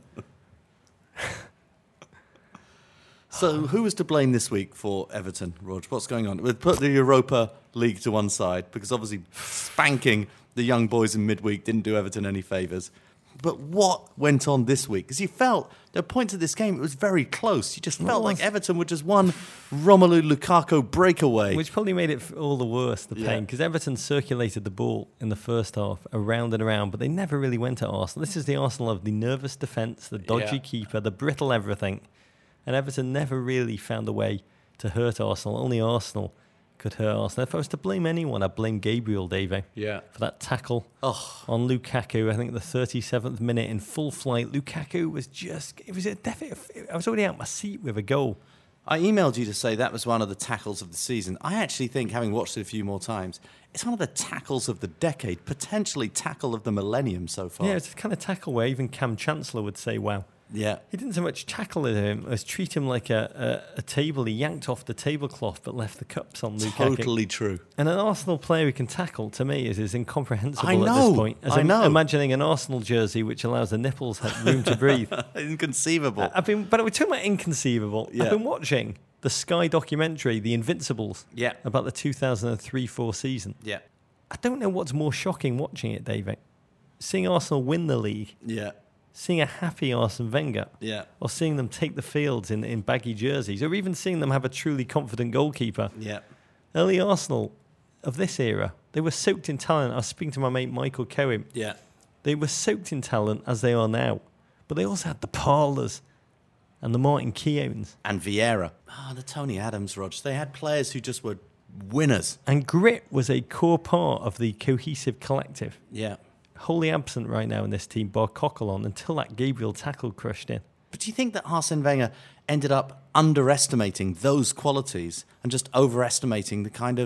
So who was to blame this week for Everton, Rog? What's going on? We'll put the Europa League to one side because obviously spanking the young boys in midweek didn't do Everton any favours. But what went on this week? Because you felt, there were points of this game, it was very close. You just felt like Everton were just one Romelu Lukaku breakaway. Which probably made it all the worse, the pain, because Everton circulated the ball in the first half around and around, but they never really went at Arsenal. This is the Arsenal of the nervous defence, the dodgy keeper, the brittle everything. And Everton never really found a way to hurt Arsenal. Only Arsenal could hurt Arsenal. If I was to blame anyone, I'd blame Gabriel, Dave, for that tackle on Lukaku. I think the 37th minute in full flight, Lukaku was just, it was a definite, I was already out my seat with a goal. I emailed you to say that was one of the tackles of the season. I actually think, having watched it a few more times, it's one of the tackles of the decade, potentially tackle of the millennium so far. Yeah, it's the kind of tackle where even Cam Chancellor would say, wow. Yeah. He didn't so much tackle him as treat him like a table. He yanked off the tablecloth but left the cups on Lukaku. Totally true. And an Arsenal player who can tackle, to me, is incomprehensible at this point. I know. Imagining an Arsenal jersey which allows the nipples have room to breathe. Inconceivable. But we're talking about inconceivable. Yeah. I've been watching the Sky documentary, The Invincibles, about the 2003-04 season. Yeah. I don't know what's more shocking watching it, David. Seeing Arsenal win the league. Yeah. Seeing a happy Arsene Wenger, or seeing them take the fields in baggy jerseys, or even seeing them have a truly confident goalkeeper. Yeah. Early Arsenal of this era, they were soaked in talent. I was speaking to my mate Michael Cohen. Yeah. They were soaked in talent as they are now, but they also had the Parlers and the Martin Keowns. And Vieira. The Tony Adams, Rog. They had players who just were winners. And grit was a core part of the cohesive collective. Yeah. Wholly absent right now in this team, bar Coquelin, until that Gabriel tackle crushed in. But do you think that Arsene Wenger ended up underestimating those qualities and just overestimating the kind of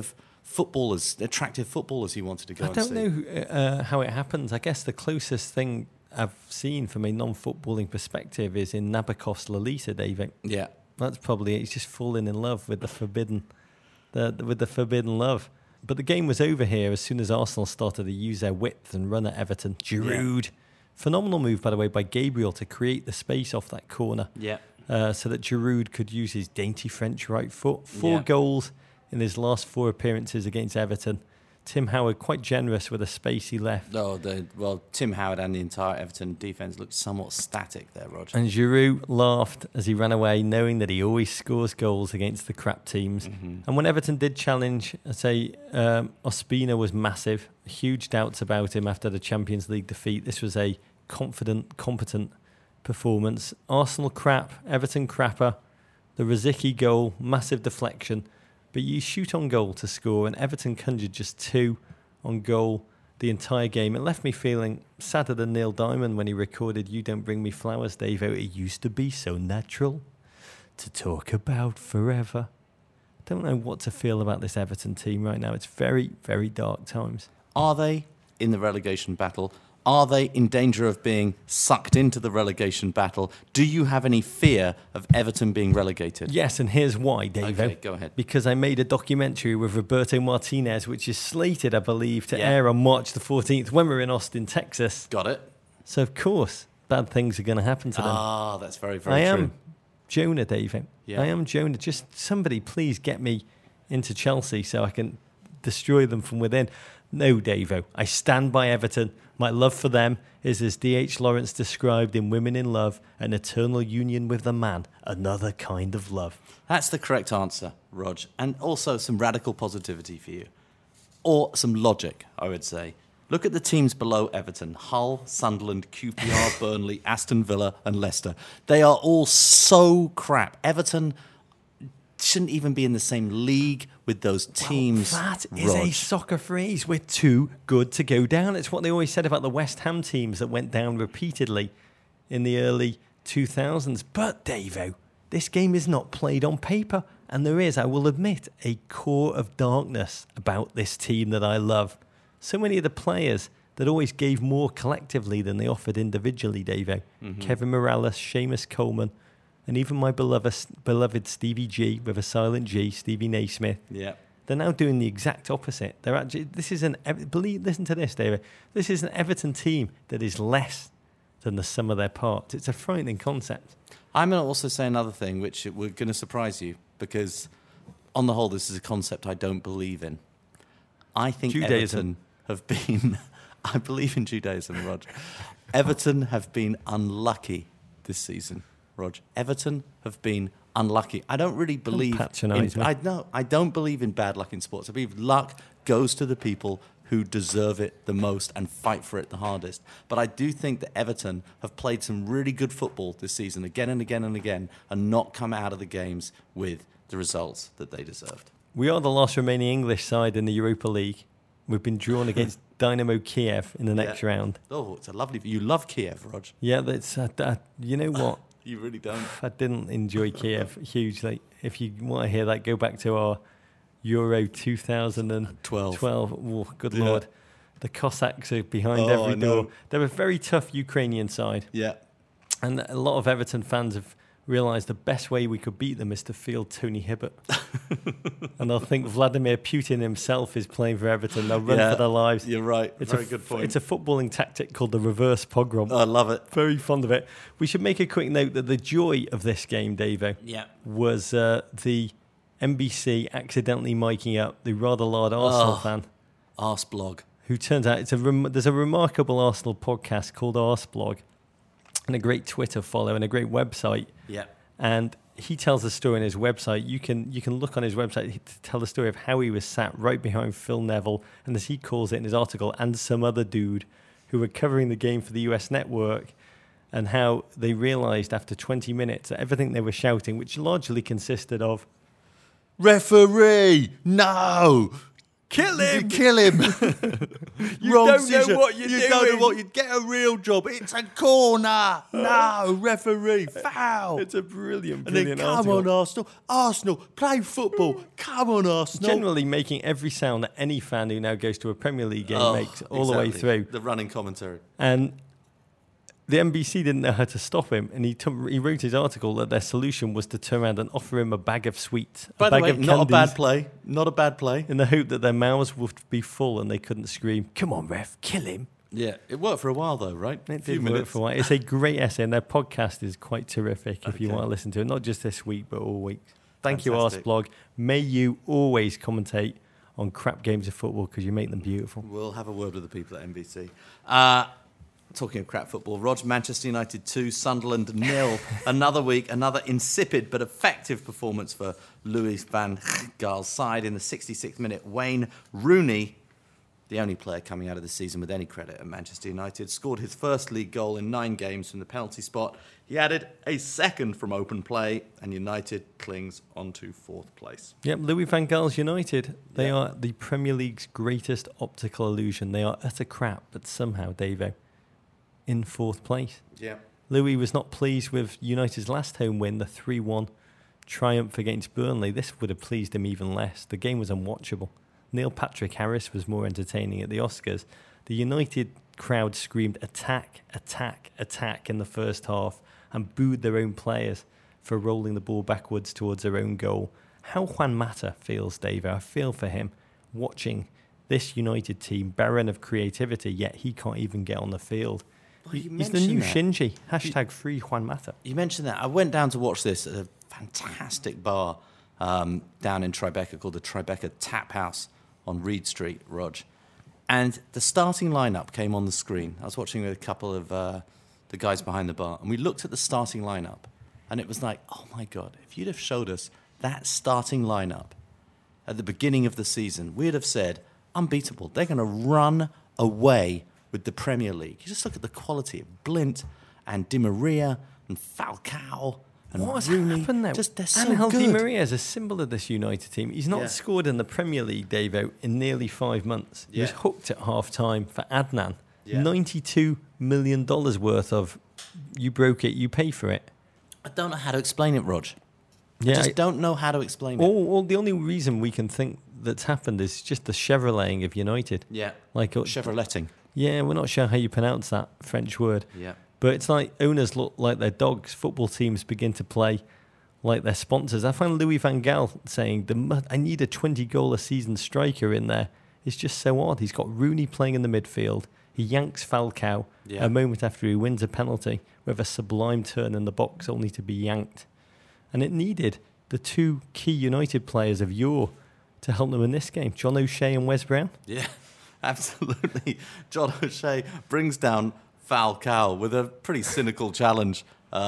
footballers, attractive footballers he wanted to go and see. I don't know how it happens. I guess the closest thing I've seen from a non-footballing perspective is in Nabokov's Lolita, David. Yeah. That's probably it. He's just fallen in love with the forbidden love. But the game was over here as soon as Arsenal started to use their width and run at Everton. Giroud. Phenomenal move, by the way, by Gabriel to create the space off that corner. Yeah. So that Giroud could use his dainty French right foot. 4 goals in his last 4 appearances against Everton. Tim Howard quite generous with the space he left. Tim Howard and the entire Everton defence looked somewhat static there, Roger. And Giroud laughed as he ran away, knowing that he always scores goals against the crap teams. Mm-hmm. And when Everton did challenge, I'd say Ospina was massive. Huge doubts about him after the Champions League defeat. This was a confident, competent performance. Arsenal crap, Everton crapper. The Rosicky goal, massive deflection. But you shoot on goal to score, and Everton conjured just 2 on goal the entire game. It left me feeling sadder than Neil Diamond when he recorded You Don't Bring Me Flowers, Dave. It used to be so natural to talk about forever. Don't know what to feel about this Everton team right now. It's very, very dark times. Are they in the relegation battle? Are they in danger of being sucked into the relegation battle? Do you have any fear of Everton being relegated? Yes, and here's why, Dave. Okay, go ahead. Because I made a documentary with Roberto Martinez, which is slated, I believe, to air on March the 14th when we're in Austin, Texas. Got it. So, of course, bad things are going to happen to them. Ah, that's very, very true. I am Jonah, Dave. Yeah. I am Jonah. Just somebody please get me into Chelsea so I can destroy them from within. No, Davo. I stand by Everton. My love for them is, as D.H. Lawrence described in Women in Love, an eternal union with the man, another kind of love. That's the correct answer, Rog. And also some radical positivity for you. Or some logic, I would say. Look at the teams below Everton: Hull, Sunderland, QPR, Burnley, Aston Villa and Leicester. They are all so crap. Everton shouldn't even be in the same league with those teams. Well, that is a soccer phrase. We're too good to go down. It's what they always said about the West Ham teams that went down repeatedly in the early 2000s. But, Davo, this game is not played on paper. And there is, I will admit, a core of darkness about this team that I love. So many of the players that always gave more collectively than they offered individually, Davo. Mm-hmm. Kevin Morales, Seamus Coleman, and even my beloved Stevie G with a silent G, Stevie Naismith. Yeah. They're now doing the exact opposite. They're actually, listen to this, David. This is an Everton team that is less than the sum of their parts. It's a frightening concept. I'm going to also say another thing, which we're going to surprise you, because on the whole, this is a concept I don't believe in. I think Judaism. Everton have been... I believe in Judaism, Rog. Everton have been unlucky this season. Rog, Everton have been unlucky. I don't really believe I don't believe in bad luck in sports. I believe luck goes to the people who deserve it the most and fight for it the hardest. But I do think that Everton have played some really good football this season, again and again and again, and not come out of the games with the results that they deserved. We are the last remaining English side in the Europa League. We've been drawn against Dynamo Kiev in the next round. Oh, it's a lovely... You love Kiev, Rog. Yeah, that's you know what? You really don't. I didn't enjoy Kiev hugely. If you want to hear that, go back to our Euro 2012. Oh, good Lord. The Cossacks are behind every door. They're a very tough Ukrainian side. Yeah. And a lot of Everton fans have realised the best way we could beat them is to field Tony Hibbert. And they'll think Vladimir Putin himself is playing for Everton. They'll run for their lives. You're right. It's Very good point. It's a footballing tactic called the reverse pogrom. I love it. Very fond of it. We should make a quick note that the joy of this game, Davo, was the NBC accidentally miking up the rather large Arsenal fan. Arseblog. Who turns out there's a remarkable Arsenal podcast called Arseblog, and a great Twitter follow and a great website. Yeah. And he tells the story on his website. You can look on his website to tell the story of how he was sat right behind Phil Neville, and as he calls it in his article, and some other dude who were covering the game for the US network, and how they realised after 20 minutes that everything they were shouting, which largely consisted of, "Referee, no! Kill him! Kill him! You Wrong don't decision. know what you're You don't doing. know what you'd get a real job. It's a corner. No, referee, foul. It's a brilliant, And then brilliant come article. on, Arsenal. Arsenal, play football. Come on, Arsenal. Generally making every sound that any fan who now goes to a Premier League game makes all the way exactly. through. The running commentary. And the NBC didn't know how to stop him, and he wrote his article that their solution was to turn around and offer him a bag of sweets, By a the bag way, of not a candies, bad play. Not a bad play. in the hope that their mouths would be full and they couldn't scream, "Come on, ref, kill him." Yeah, it worked for a while though, right? It did work for a while. It's a great essay, and their podcast is quite terrific if you Okay. want to listen to it, not just this week, but all week. Thank you, Fantastic. Arsblog. May you always commentate on crap games of football because you make them beautiful. We'll have a word with the people at NBC. Talking of crap football, Manchester United 2, Sunderland 0. Another week, another insipid but effective performance for Louis van Gaal's side in the 66th minute. Wayne Rooney, the only player coming out of the season with any credit at Manchester United, scored his first league goal in 9 games from the penalty spot. He added a second from open play, and United clings onto 4th place. Yep, Louis van Gaal's United. They Yeah. are the Premier League's greatest optical illusion. They are utter crap, but somehow, Davo, in 4th place. Yeah. Louis was not pleased with United's last home win, the 3-1 triumph against Burnley. This would have pleased him even less. The game was unwatchable. Neil Patrick Harris was more entertaining at the Oscars. The United crowd screamed attack, attack, attack in the first half and booed their own players for rolling the ball backwards towards their own goal. How Juan Mata feels, Dave, I feel for him watching this United team barren of creativity, yet he can't even get on the field. Well, you He's the new mentioned Shinji. Hashtag free Juan Mata. You mentioned that. I went down to watch this at a fantastic bar down in Tribeca called the Tribeca Tap House on Reed Street, Rog. And the starting lineup came on the screen. I was watching with a couple of the guys behind the bar, and we looked at the starting lineup, and it was like, oh my God, if you'd have showed us that starting lineup at the beginning of the season, we'd have said, unbeatable. They're going to run away with the Premier League. You just look at the quality of Blint and Di Maria and Falcao and What has Rooney. happened there? Just, they're so Angel Di good. Maria is a symbol of this United team. He's not Yeah. scored in the Premier League, Davo, in nearly 5 months. He was Yeah. hooked at half-time for Adnan. Yeah. $92 million worth of, you broke it, you pay for it. I don't know how to explain it, Rog. Yeah, I just don't know how to explain it. all the only reason we can think that's happened is just the Chevroleting of United. Yeah. Like, Chevroleting. yeah, we're not sure how you pronounce that French word. Yeah. But it's like owners look like their dogs. Football teams begin to play like their sponsors. I find Louis van Gaal saying, I need a 20-goal-a-season striker in there. It's just so odd. He's got Rooney playing in the midfield. He yanks Falcao Yeah. a moment after he wins a penalty with a sublime turn in the box only to be yanked. And it needed the 2 key United players of yore to help them in this game, John O'Shea and Wes Brown. Yeah, absolutely. John O'Shea brings down Falcao with a pretty cynical challenge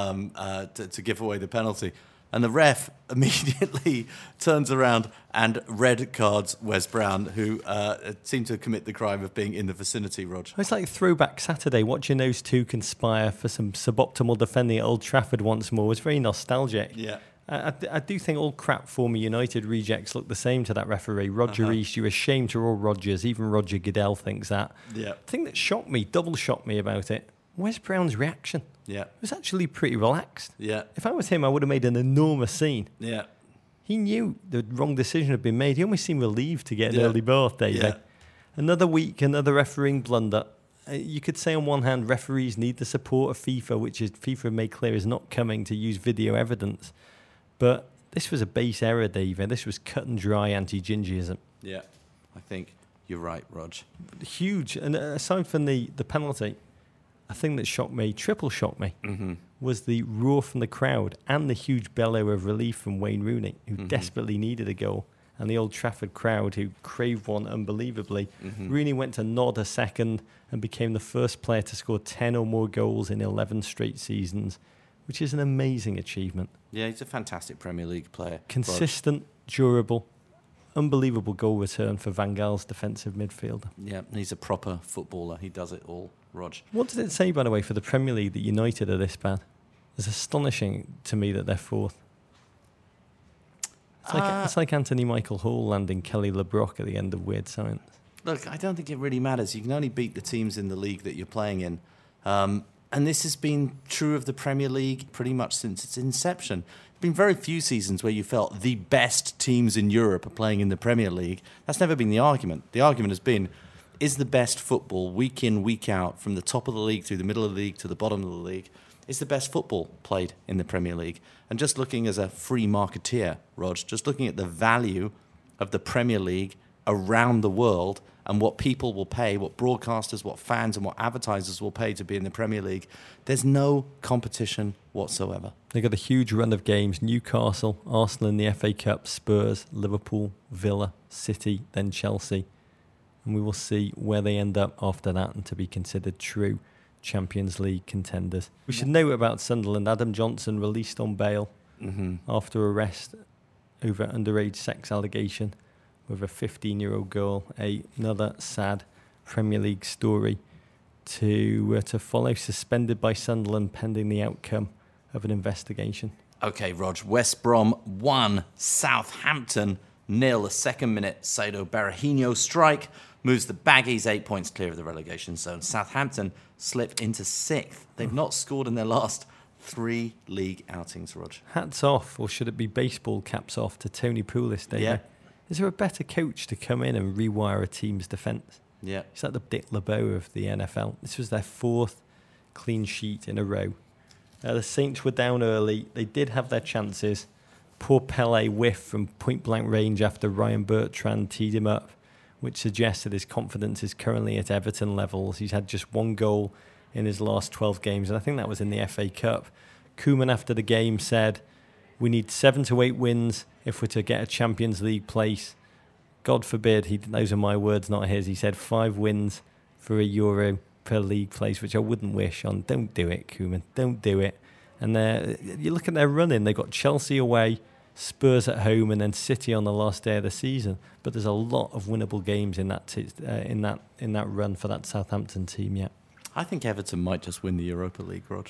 to give away the penalty. And the ref immediately turns around and red cards Wes Brown, who seemed to commit the crime of being in the vicinity, Rog. It's like Throwback Saturday, watching those two conspire for some suboptimal defending at Old Trafford once more was very nostalgic. Yeah. I do think all crap former United rejects look the same to that referee. Roger East, you're ashamed to all Rodgers. Even Roger Goodell thinks that. Yeah. The thing that shocked me, double shocked me about it, Wes Brown's reaction. Yeah. It was actually pretty relaxed. Yeah. If I was him, I would have made an enormous scene. Yeah. He knew the wrong decision had been made. He almost seemed relieved to get an Yeah. early birthday. Yeah. Another week, another refereeing blunder. You could say on one hand, referees need the support of FIFA, which is FIFA made clear is not coming to use video evidence. But this was a base error, David. This was cut and dry anti-Gingyism. Yeah. I think you're right, Rog. Huge. And aside from the penalty, a thing that shocked me, triple shocked me, was the roar from the crowd and the huge bellow of relief from Wayne Rooney, who desperately needed a goal, and the Old Trafford crowd, who craved one unbelievably. Rooney went to nod a second and became the first player to score 10 or more goals in 11 straight seasons, which is an amazing achievement. Yeah, he's a fantastic Premier League player. Consistent, durable, unbelievable goal return for Van Gaal's defensive midfielder. Rog. Yeah, he's a proper footballer. He does it all, Rog. What does it say, by the way, for the Premier League that United are this bad? It's astonishing to me that they're 4th. It's like Anthony Michael Hall landing Kelly LeBrock at the end of Weird Science. Look, I don't think it really matters. You can only beat the teams in the league that you're playing in. And this has been true of the Premier League pretty much since its inception. There have been very few seasons where you felt the best teams in Europe are playing in the Premier League. That's never been the argument. The argument has been, is the best football week in, week out, from the top of the league through the middle of the league to the bottom of the league, is the best football played in the Premier League? And just looking as a free marketeer, Rog, just looking at the value of the Premier League around the world and what people will pay, what broadcasters, what fans and what advertisers will pay to be in the Premier League, there's no competition whatsoever. They got a huge run of games: Newcastle, Arsenal in the FA Cup, Spurs, Liverpool, Villa, City, then Chelsea. And we will see where they end up after that and to be considered true Champions League contenders. We should note about Sunderland, Adam Johnson released on bail after arrest over underage sex allegation with a 15-year-old girl. Another sad Premier League story to follow. Suspended by Sunderland pending the outcome of an investigation. OK, Rog, West Brom 1, Southampton 0. The second minute, Saido Berahino strike moves the Baggies 8 points clear of the relegation zone. Southampton slip into 6th. They've not scored in their last 3 league outings, Rog. Hats off, or should it be baseball caps off, to Tony Pulis, David? Yeah. Is there a better coach to come in and rewire a team's defence? Yeah. He's like the Dick LeBeau of the NFL. This was their 4th clean sheet in a row. The Saints were down early. They did have their chances. Poor Pele whiff from point-blank range after Ryan Bertrand teed him up, which suggests that his confidence is currently at Everton levels. He's had just 1 goal in his last 12 games, and I think that was in the FA Cup. Koeman, after the game, said, "We need 7 to 8 wins if we're to get a Champions League place." God forbid, those are my words, not his. He said 5 wins for a Euro per league place, which I wouldn't wish on. Don't do it, Koeman. Don't do it. And you look at their running. They've got Chelsea away, Spurs at home, and then City on the last day of the season. But there's a lot of winnable games in that run for that Southampton team yet. I think Everton might just win the Europa League, Rog.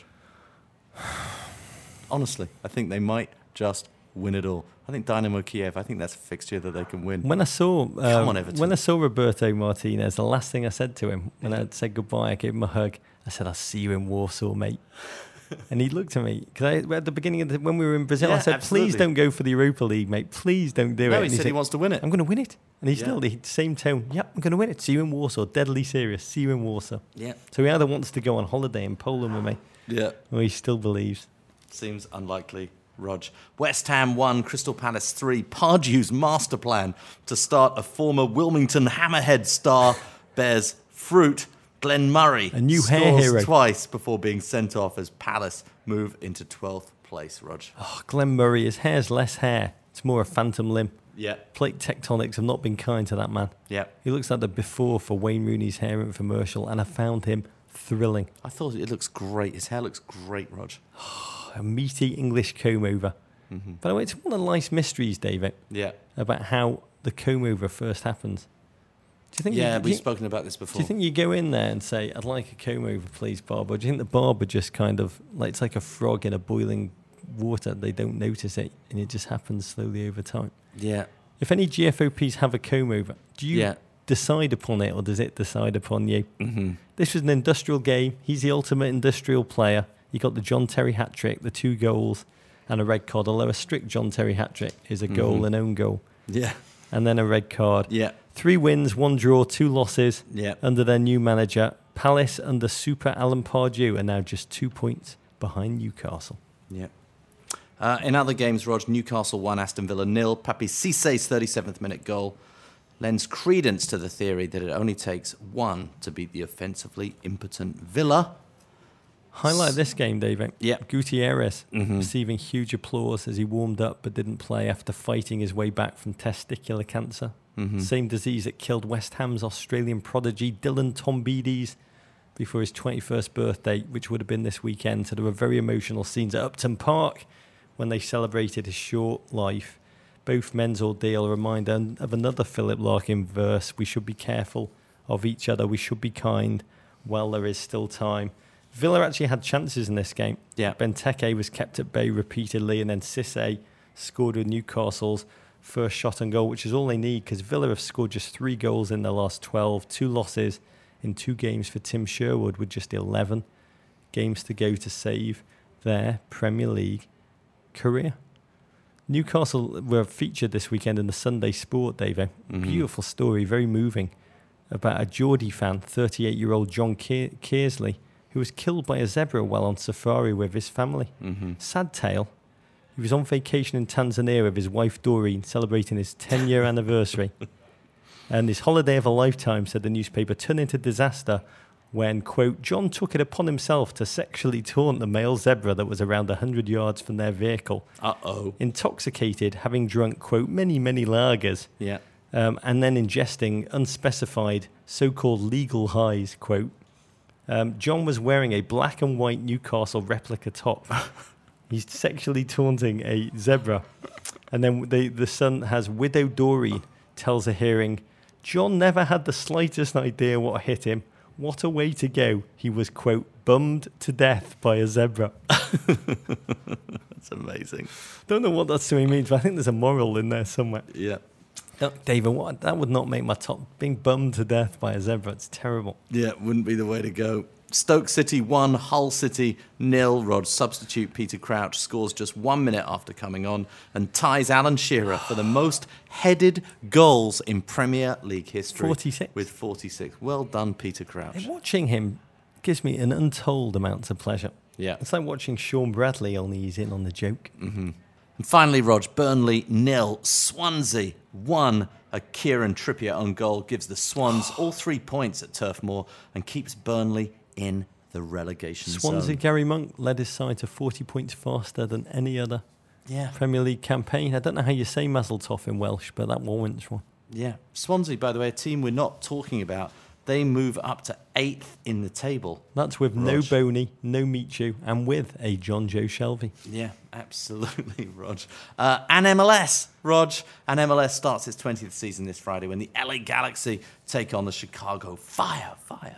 Honestly, I think they might just win it all. I think Dynamo Kiev, I think that's a fixture that they can win. When I saw Come on, Everton. When I saw Roberto Martinez, the last thing I said to him when I said goodbye, I gave him a hug. I said, "I'll see you in Warsaw, mate." And he looked at me, because at the beginning of when we were in Brazil, I said, absolutely. "Please don't go for the Europa League, mate. Please don't do it." No, And he said he wants to win it. "I'm going to win it." And he's Yeah. still the same tone. "Yep, I'm going to win it. See you in Warsaw. Deadly serious. See you in Warsaw." Yeah. So he either wants to go on holiday in Poland with me, Yeah. or he still believes. Seems unlikely, Rog. West Ham 1, Crystal Palace 3. Pardew's master plan to start a former Wilmington Hammerhead star bears fruit. Glenn Murray A new hair scores hero. twice before being sent off as Palace move into 12th place, Rog. Oh, Glenn Murray, his hair's less hair. It's more a phantom limb. Yeah. Plate tectonics have not been kind to that man. Yeah. He looks like the before for Wayne Rooney's hair infomercial, and I found him thrilling. I thought it looks great. His hair looks great, Rog. A meaty English comb over. By the way, it's one of the nice mysteries, David, Yeah. about how the comb over first happens. Do you think? Yeah, do we've you, spoken about this do before. you think you go in there and say, "I'd like a comb over, please, barber"? Or do you think the barber just kind of like it's like a frog in a boiling water? They don't notice it, and it just happens slowly over time. Yeah. If any GFOPs have a comb over, do you Yeah. decide upon it, or does it decide upon you? Mm-hmm. This was an industrial game. He's the ultimate industrial player. He got the John Terry hat-trick, the 2 goals, and a red card, although a strict John Terry hat-trick is a goal, an own goal, Yeah. and then a red card. Yeah. 3 wins, 1 draw, 2 losses Yeah. under their new manager. Palace under Super Alan Pardew are now just 2 points behind Newcastle. Yeah. In other games, Rog, Newcastle 1, Aston Villa 0. Papi Cissé's 37th minute goal lends credence to the theory that it only takes 1 to beat the offensively impotent Villa. Highlight of this game, David. Yeah. Gutierrez receiving huge applause as he warmed up but didn't play after fighting his way back from testicular cancer. Same disease that killed West Ham's Australian prodigy Dylan Tombides before his 21st birthday, which would have been this weekend. So there were very emotional scenes at Upton Park when they celebrated his short life. Both men's ordeal a reminder of another Philip Larkin verse: "We should be careful of each other. We should be kind while there is still time." Villa actually had chances in this game. Yeah. Benteke was kept at bay repeatedly, and then Cissé scored with Newcastle's first shot on goal, which is all they need because Villa have scored just 3 goals in their last 12, 2 losses in 2 games for Tim Sherwood with just 11 games to go to save their Premier League career. Newcastle were featured this weekend in the Sunday Sport, Davo. Beautiful story, very moving, about a Geordie fan, 38-year-old John Kearsley, who was killed by a zebra while on safari with his family. Sad tale. He was on vacation in Tanzania with his wife Doreen, celebrating his 10-year anniversary. And his holiday of a lifetime, said the newspaper, turned into disaster when, quote, John took it upon himself to sexually taunt the male zebra that was around 100 yards from their vehicle. Intoxicated, having drunk, quote, many, many lagers. Yeah. And then ingesting unspecified so-called legal highs, quote. John was wearing a black and white Newcastle replica top. He's sexually taunting a zebra. And then the Sun has widow Doreen tells a hearing, John never had the slightest idea what hit him. What a way to go. He was, quote, bummed to death by a zebra. That's amazing. Don't know what that story means, but I think there's a moral in there somewhere. Yeah. David, that would not make my top. Being bummed to death by a zebra, it's terrible. Yeah, wouldn't be the way to go. Stoke City 1, Hull City 0. Rod, substitute Peter Crouch scores just 1 minute after coming on and ties Alan Shearer for the most headed goals in Premier League history. 46. With 46. Well done, Peter Crouch. And watching him gives me an untold amount of pleasure. Yeah. It's like watching Sean Bradley, only he's in on the joke. And finally, Rog, Burnley 0, Swansea 1. A Kieran Trippier own goal gives the Swans all 3 points at Turf Moor and keeps Burnley in the relegation Swansea, zone. Gary Monk led his side to 40 points faster than any other Premier League campaign. I don't know how you say Mazel Tov in Welsh, but that one wins one. Yeah. Swansea, by the way, a team we're not talking about. They move up to 8th in the table. That's with no Boney, no Michu, and with a John Joe Shelby. Yeah, absolutely, Rog. And MLS, Rog. And MLS starts its 20th season this Friday when the LA Galaxy take on the Chicago Fire.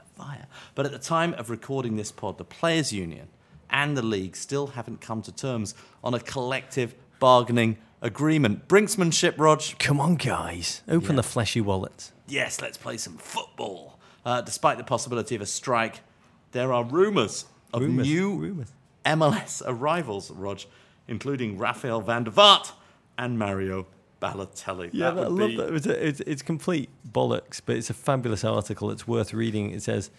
But at the time of recording this pod, the Players Union and the league still haven't come to terms on a collective bargaining agreement. Brinksmanship, Rog. Come on, guys. Open the fleshy wallets. Yes, let's play some football. Despite the possibility of a strike, there are rumours of new MLS arrivals, Rog, including Rafael van der Vaart and Mario Balotelli. Yeah, I love that. It's complete bollocks, but it's a fabulous article. It's worth reading. It says,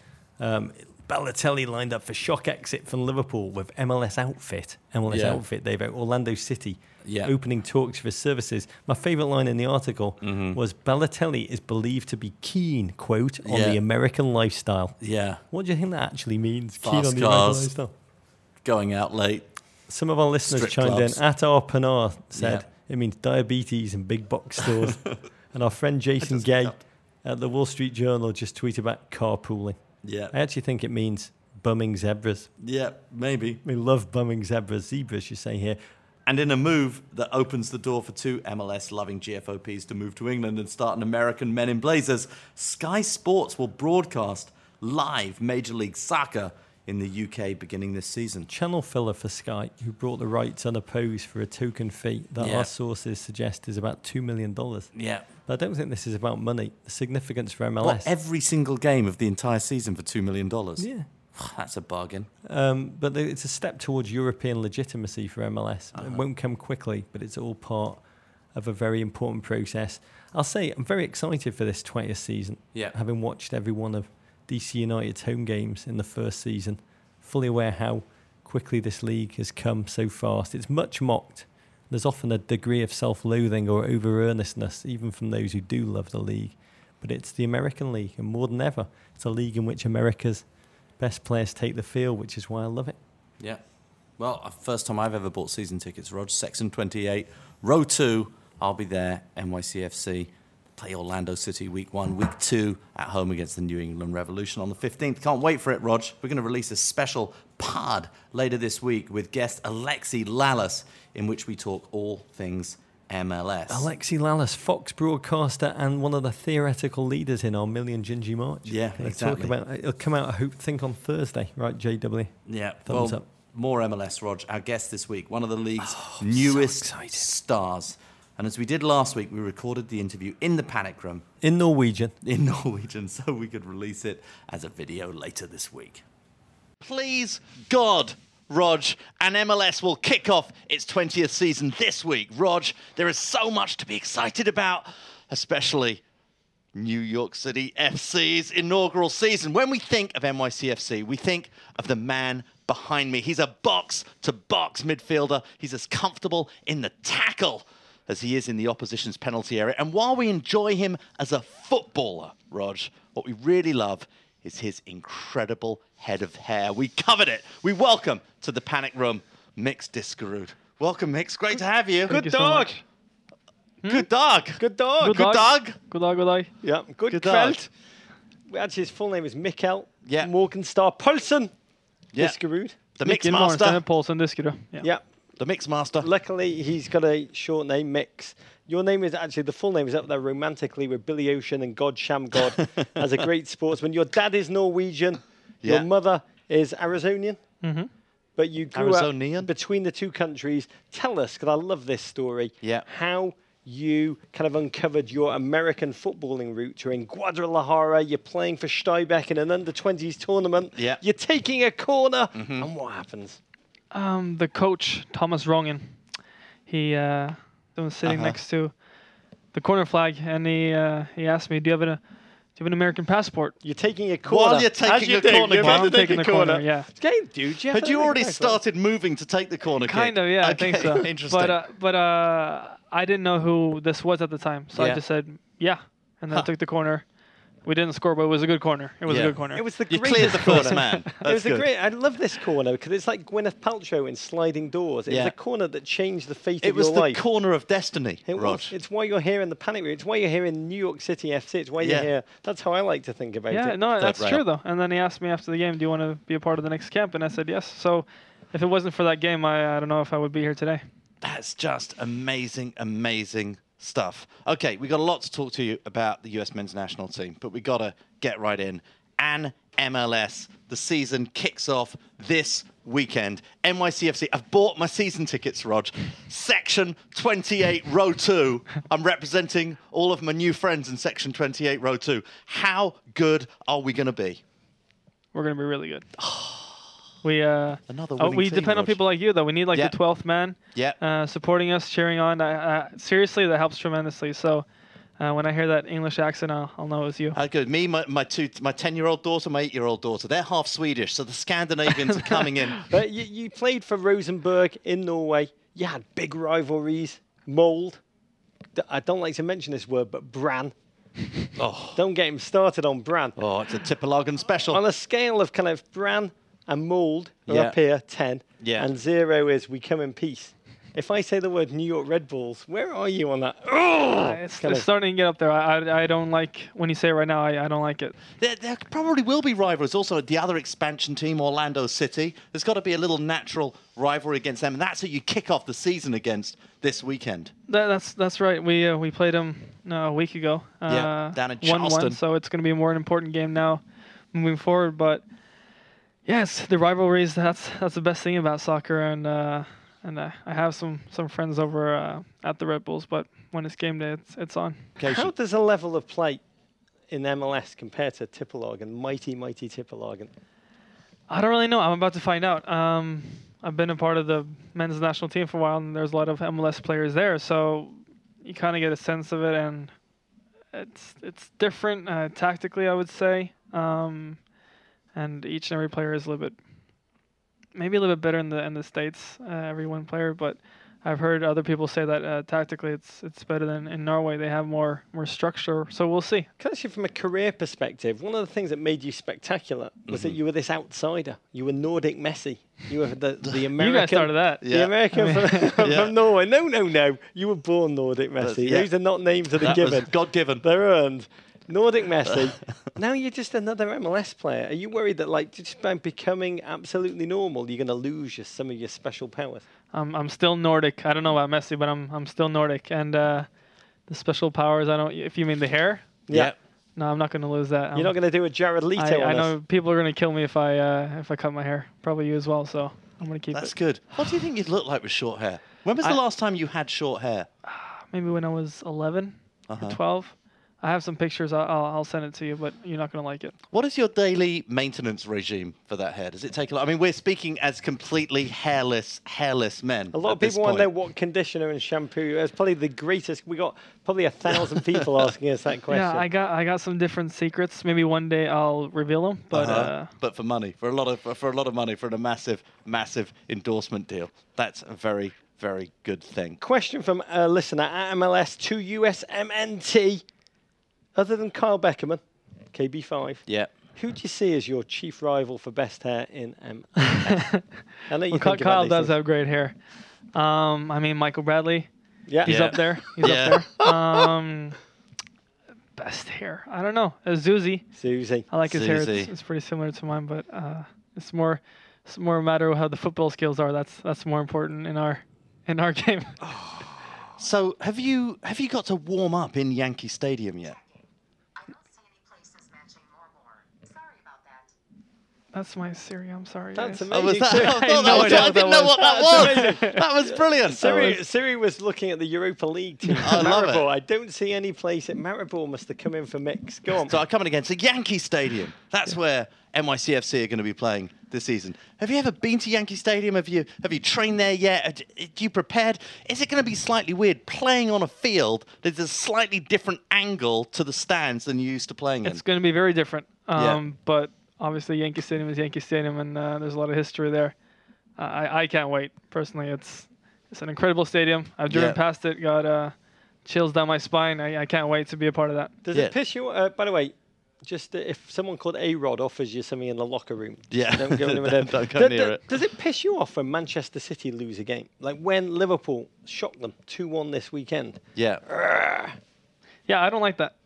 Balotelli lined up for shock exit from Liverpool with MLS outfit, they've Orlando City. Opening talks for his services. My favourite line in the article was Balotelli is believed to be keen, quote, on the American lifestyle. Yeah. What do you think that actually means? Fast keen on the cars, American lifestyle. going out late. Some of our listeners Strip chimed clubs. in. Atar Panar said it means diabetes and big box stores. And our friend Jason Gay at the Wall Street Journal just tweeted about carpooling. Yeah. I actually think it means bumming zebras. Yeah, maybe. We love bumming zebras, you say here. And in a move that opens the door for 2 MLS-loving GFOPs to move to England and start an American Men in Blazers, Sky Sports will broadcast live Major League Soccer in the UK beginning this season. Channel filler for Sky, who brought the rights unopposed for a token fee that our sources suggest is about $2 million. Yeah. But I don't think this is about money. The significance for MLS. What, every single game of the entire season for $2 million? Yeah. That's a bargain. But it's a step towards European legitimacy for MLS. It won't come quickly, but it's all part of a very important process. I'll say I'm very excited for this 20th season. Yeah. Having watched every one of DC United's home games in the first season, fully aware how quickly this league has come so fast. It's much mocked. There's often a degree of self-loathing or over-earnestness, even from those who do love the league. But it's the American League, and more than ever, it's a league in which America's best players take the field, which is why I love it. Yeah. Well, first time I've ever bought season tickets, Rog. Section 28, row 2. I'll be there, NYCFC. Play Orlando City week 1, week 2 at home against the New England Revolution on the 15th. Can't wait for it, Rog. We're going to release a special pod later this week with guest Alexi Lalas, in which we talk all things MLS. Alexi Lalas, Fox broadcaster and one of the theoretical leaders in our Million Gingy March. Yeah, exactly. Talk about it'll come out, I think, on Thursday, right, JW? Yeah, Thumbs up. More MLS, Rog. Our guest this week, one of the league's newest stars. And as we did last week, we recorded the interview in the panic room. In Norwegian. In Norwegian, so we could release it as a video later this week. Please, God, Rog, and MLS will kick off its 20th season this week. Rog, there is so much to be excited about, especially New York City FC's inaugural season. When we think of NYCFC, we think of the man behind me. He's a box-to-box midfielder. He's as comfortable in the tackle as he is in the opposition's penalty area. And while we enjoy him as a footballer, Rog, what we really love is his incredible head of hair. We covered it. We welcome to the panic room, Mix Diskerud. Welcome, Mix. Great to have you. Good dog. Good dog. Good dog. Good dog. Good dog, good dog. Yeah, Good dog. kveld. Actually, his full name is Mikkel Yeah. Morgenstar Poulsen Yeah. Diskerud. The Mix Mikkel Master. Morgenstern Poulsen Diskerud. Yeah. The Mix Master. Luckily, he's got a short name, Mix. Your name is actually, the full name is up there romantically with Billy Ocean and God Shamgod as a great sportsman. Your dad is Norwegian. Yeah. Your mother is Arizonian. Mm-hmm. But you grew Arizonian? up between the two countries. Tell us, because I love this story, Yeah. how you kind of uncovered your American footballing route. You're in Guadalajara, you're playing for Stuybeck in an under-20s tournament. Yeah. You're taking a corner, and what happens? The coach, Thomas Rongen, he was sitting next to the corner flag, and he asked me, "Do you have an American passport?" You're taking a corner. While you're taking As you a do, corner, you're While about I'm to take taking a the corner, yeah. Okay, dude, Had you already started moving to take the corner kick? Kind of, yeah, I think Okay, so. Interesting. But I didn't know who this was at the time, so Yeah. I just said, "Yeah," and then I took the corner. We didn't score, but it was a good corner. It was Yeah. a good corner. It was the you greatest cleared the first corner. man. It That's was the good. great. I love this corner because it's like Gwyneth Paltrow in Sliding Doors. It Yeah. was a corner that changed the fate It of was your the life. corner of destiny, It Rog. was. It's why you're here in the panic room. It's why you're here in New York City FC. It's why Yeah. you're here. That's how I like to think about Yeah, it. no, that's right true up. though. And then he asked me after the game, "Do you want to be a part of the next camp?" And I said yes. So if it wasn't for that game, I don't know if I would be here today. That's just amazing, amazing stuff. Okay, we got a lot to talk to you about the US men's national team, but we got to get right in. And MLS, the season kicks off this weekend. NYCFC, I've bought my season tickets, Rog. Section 28, row 2. I'm representing all of my new friends in Section 28, row 2. How good are we going to be? We're gonna be really good. We Another winning we team, depend on Rog. people like you though. We need like Yeah. the 12th man Yeah. supporting us, cheering on. Seriously, that helps tremendously. So when I hear that English accent, I'll know it's you. How good. Me, my 10-year-old daughter, my 8-year-old daughter, they're half Swedish, so the Scandinavians are coming in. But you played for Rosenborg in Norway. You had big rivalries. Mold. I don't like to mention this word, but Brann. Oh, Don't get him started on Brann. it's a Tippelagen special. On a scale of kind of Brann and Mold are Yeah. up here, 10. Yeah. And 0 is we come in peace. If I say the word New York Red Bulls, where are you on that? It's kind of- starting to get up there. I don't like when you say it right now. I don't like it. There probably will be rivalries. Also, the other expansion team, Orlando City, there's got to be a little natural rivalry against them, and that's who you kick off the season against this weekend. That's right. We played them a week ago. Yeah, down in 1-1, Charleston. so it's going to be a more important game now, moving forward. But yes, the rivalries. That's the best thing about soccer, and I have some friends over at the Red Bulls. But when it's game day, it's on. How does a level of play in MLS compare to Tippelagen, mighty Tippelagen? I don't really know. I'm about to find out. I've been a part of the men's national team for a while, and there's a lot of MLS players there, so you kind of get a sense of it, and it's different tactically, I would say. And each and every player is maybe a little bit better in the States, every one player, but I've heard other people say that tactically it's better than in Norway. They have more structure, so we'll see. Can I ask you from a career perspective, one of the things that made you spectacular was that you were this outsider. You were Nordic Messi. You were the American. You guys started that. The American from, Yeah. from Norway. No. You were born Nordic Messi. yeah. Those are not names that are That was given. God-given. They're earned. Nordic Messi. Now you're just another MLS player. Are you worried that, like, just by becoming absolutely normal, you're going to lose some of your special powers? I'm still Nordic. I don't know about Messi, but I'm still Nordic. And the special powers, if you mean the hair, Yeah. no, I'm not going to lose that. You're not going to do a Jared Leto I on know us. people are going to kill me if I cut my hair. Probably you as well. So I'm going to keep That's it. good. What do you think you'd look like with short hair? When was the last time you had short hair? maybe when I was 11 or 12. I have some pictures. I'll send it to you, but you're not going to like it. What is your daily maintenance regime for that hair? Does it take a lot? I mean, we're speaking as completely hairless men. A lot of people want to know what conditioner and shampoo. It's probably the greatest. We got probably 1,000 people asking us that question. Yeah, I got some different secrets. Maybe one day I'll reveal them. But for money, for a lot of money, for a massive endorsement deal. That's a very, very good thing. Question from a listener at MLS2USMNT. Other than Kyle Beckerman, KB5, Yeah. who do you see as your chief rival for best hair in MLS? I know you think about Kyle these does things. have great hair. I mean, Michael Bradley. Yeah. He's up there. He's up there. Best hair. I don't know. Susie. Susie. I like his hair. Susie. It's pretty similar to mine, but it's more a matter of how the football skills are. That's more important in our game. So have you got to warm up in Yankee Stadium yet? I don't see any places matching more. Sorry about that. That's my Siri. I'm sorry. That's guys. amazing. Oh, was that? Siri- I, thought no that was, idea I what didn't that know what that was. That was brilliant. Siri was looking at the Europa League team. I love it. Maribor. I don't see any place. Maribor must have come in for mix. Go on. So I'm coming against a Yankee Stadium. That's where NYCFC are going to be playing this season. Have you ever been to Yankee Stadium? Have you trained there yet? Are you prepared? Is it going to be slightly weird playing on a field that's a slightly different angle to the stands than you used to playing in? It's going to be very different. Yeah. But obviously, Yankee Stadium is Yankee Stadium, and there's a lot of history there. I can't wait. Personally, it's an incredible stadium. I've driven past it, got chills down my spine. I can't wait to be a part of that. Does Yeah. it piss you? By the way, just if someone called A-Rod offers you something in the locker room, Yeah. don't go near them. Don't go near it. Does it piss you off when Manchester City lose a game? Like when Liverpool shocked them 2-1 this weekend? Yeah. Yeah, I don't like that.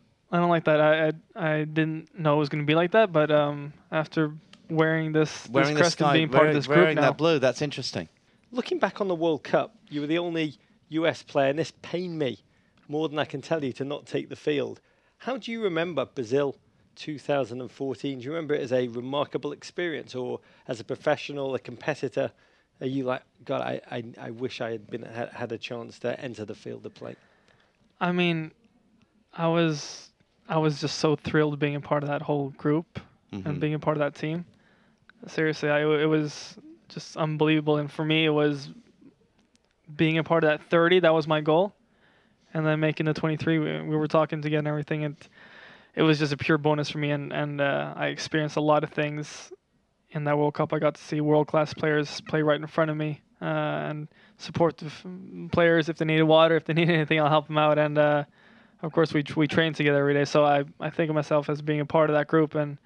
I didn't know it was going to be like that, but after wearing this crest and being part of this group wearing now, that blue, that's interesting. Looking back on the World Cup, you were the only US player, and this pained me more than I can tell you, to not take the field. How do you remember Brazil 2014? Do you remember it as a remarkable experience, or as a professional, a competitor? Are you like, God, I wish I had a chance to enter the field to play? I mean, I was just so thrilled being a part of that whole group and being a part of that team. Seriously, it was just unbelievable. And for me, it was being a part of that 30. That was my goal. And then making the 23, we were talking together and everything. It was just a pure bonus for me. And I experienced a lot of things in that World Cup. I got to see world-class players play right in front of me and support the players. If they needed water, if they needed anything, I'll help them out. And of course, we train together every day. So I think of myself as being a part of that group. And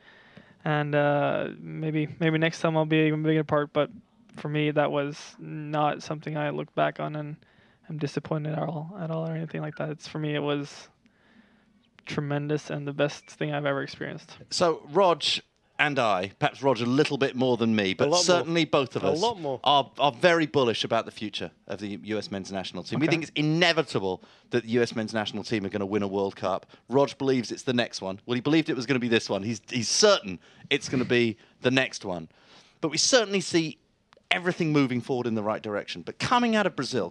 maybe next time I'll be even bigger part. But for me, that was not something I look back on and I'm disappointed at all or anything like that. For me, it was tremendous and the best thing I've ever experienced. So Rog and I, perhaps Rog a little bit more than me, but lot certainly both of A us lot more. are very bullish about the future of the US men's national team. We Okay. think it's inevitable that the US men's national team are going to win a World Cup. Rog believes it's the next one. Well, he believed it was going to be this one. He's certain it's going to be the next one. But we certainly see everything moving forward in the right direction. But coming out of Brazil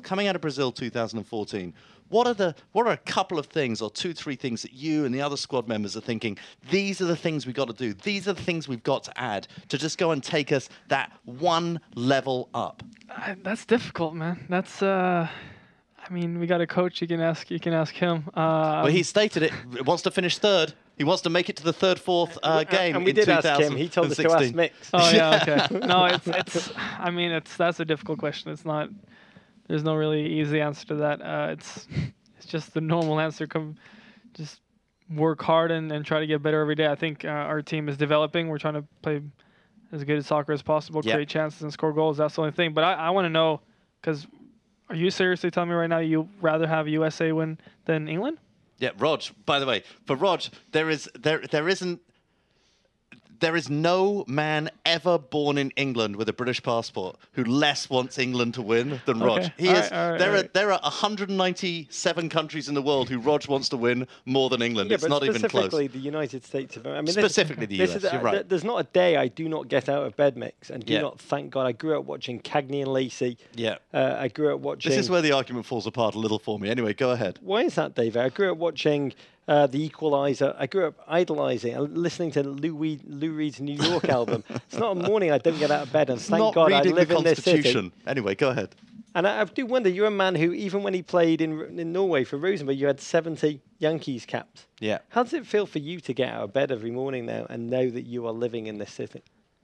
2014, what are a couple of things or 2-3 things that you and the other squad members are thinking, these are the things we've got to do, these are the things we've got to add to just go and take us that one level up? That's difficult, man. That's I mean, we got a coach. You can ask him. Well, he stated it. Wants to finish third. He wants to make it to the third, fourth game. And we in did ask him. He told us to ask 2016. Mix. Oh yeah, okay. No, it's. I mean, that's a difficult question. It's not. There's no really easy answer to that. It's just the normal answer. Just work hard and try to get better every day. I think our team is developing. We're trying to play as good at soccer as possible, Yep. create chances and score goals. That's the only thing. But I want to know, because are you seriously telling me right now you'd rather have USA win than England? Yeah, Rog. By the way, for Rog, there isn't. There is no man ever born in England with a British passport who less wants England to win than Rog. Okay. He All is. right, all right, there all are right. there are 197 countries in the world who Rog wants to win more than England. Yeah, it's but not even close. specifically the United States of America. I mean, Specifically the US, you're right. There's not a day I do not get out of bed, Mix, and do Yeah. not thank God. I grew up watching Cagney and Lacey. Yeah. I grew up watching. This is where the argument falls apart a little for me. Anyway, go ahead. Why is that, David? I grew up watching The Equalizer. I grew up idolising and listening to Lou Reed's New York album. It's not a morning I don't get out of bed, and It's thank not God I reading live the in this city. Constitution. Anyway, go ahead. And I do wonder, you're a man who, even when he played in Norway for Rosenborg, you had 70 Yankees caps. Yeah. How does it feel for you to get out of bed every morning now and know that you are living in this city?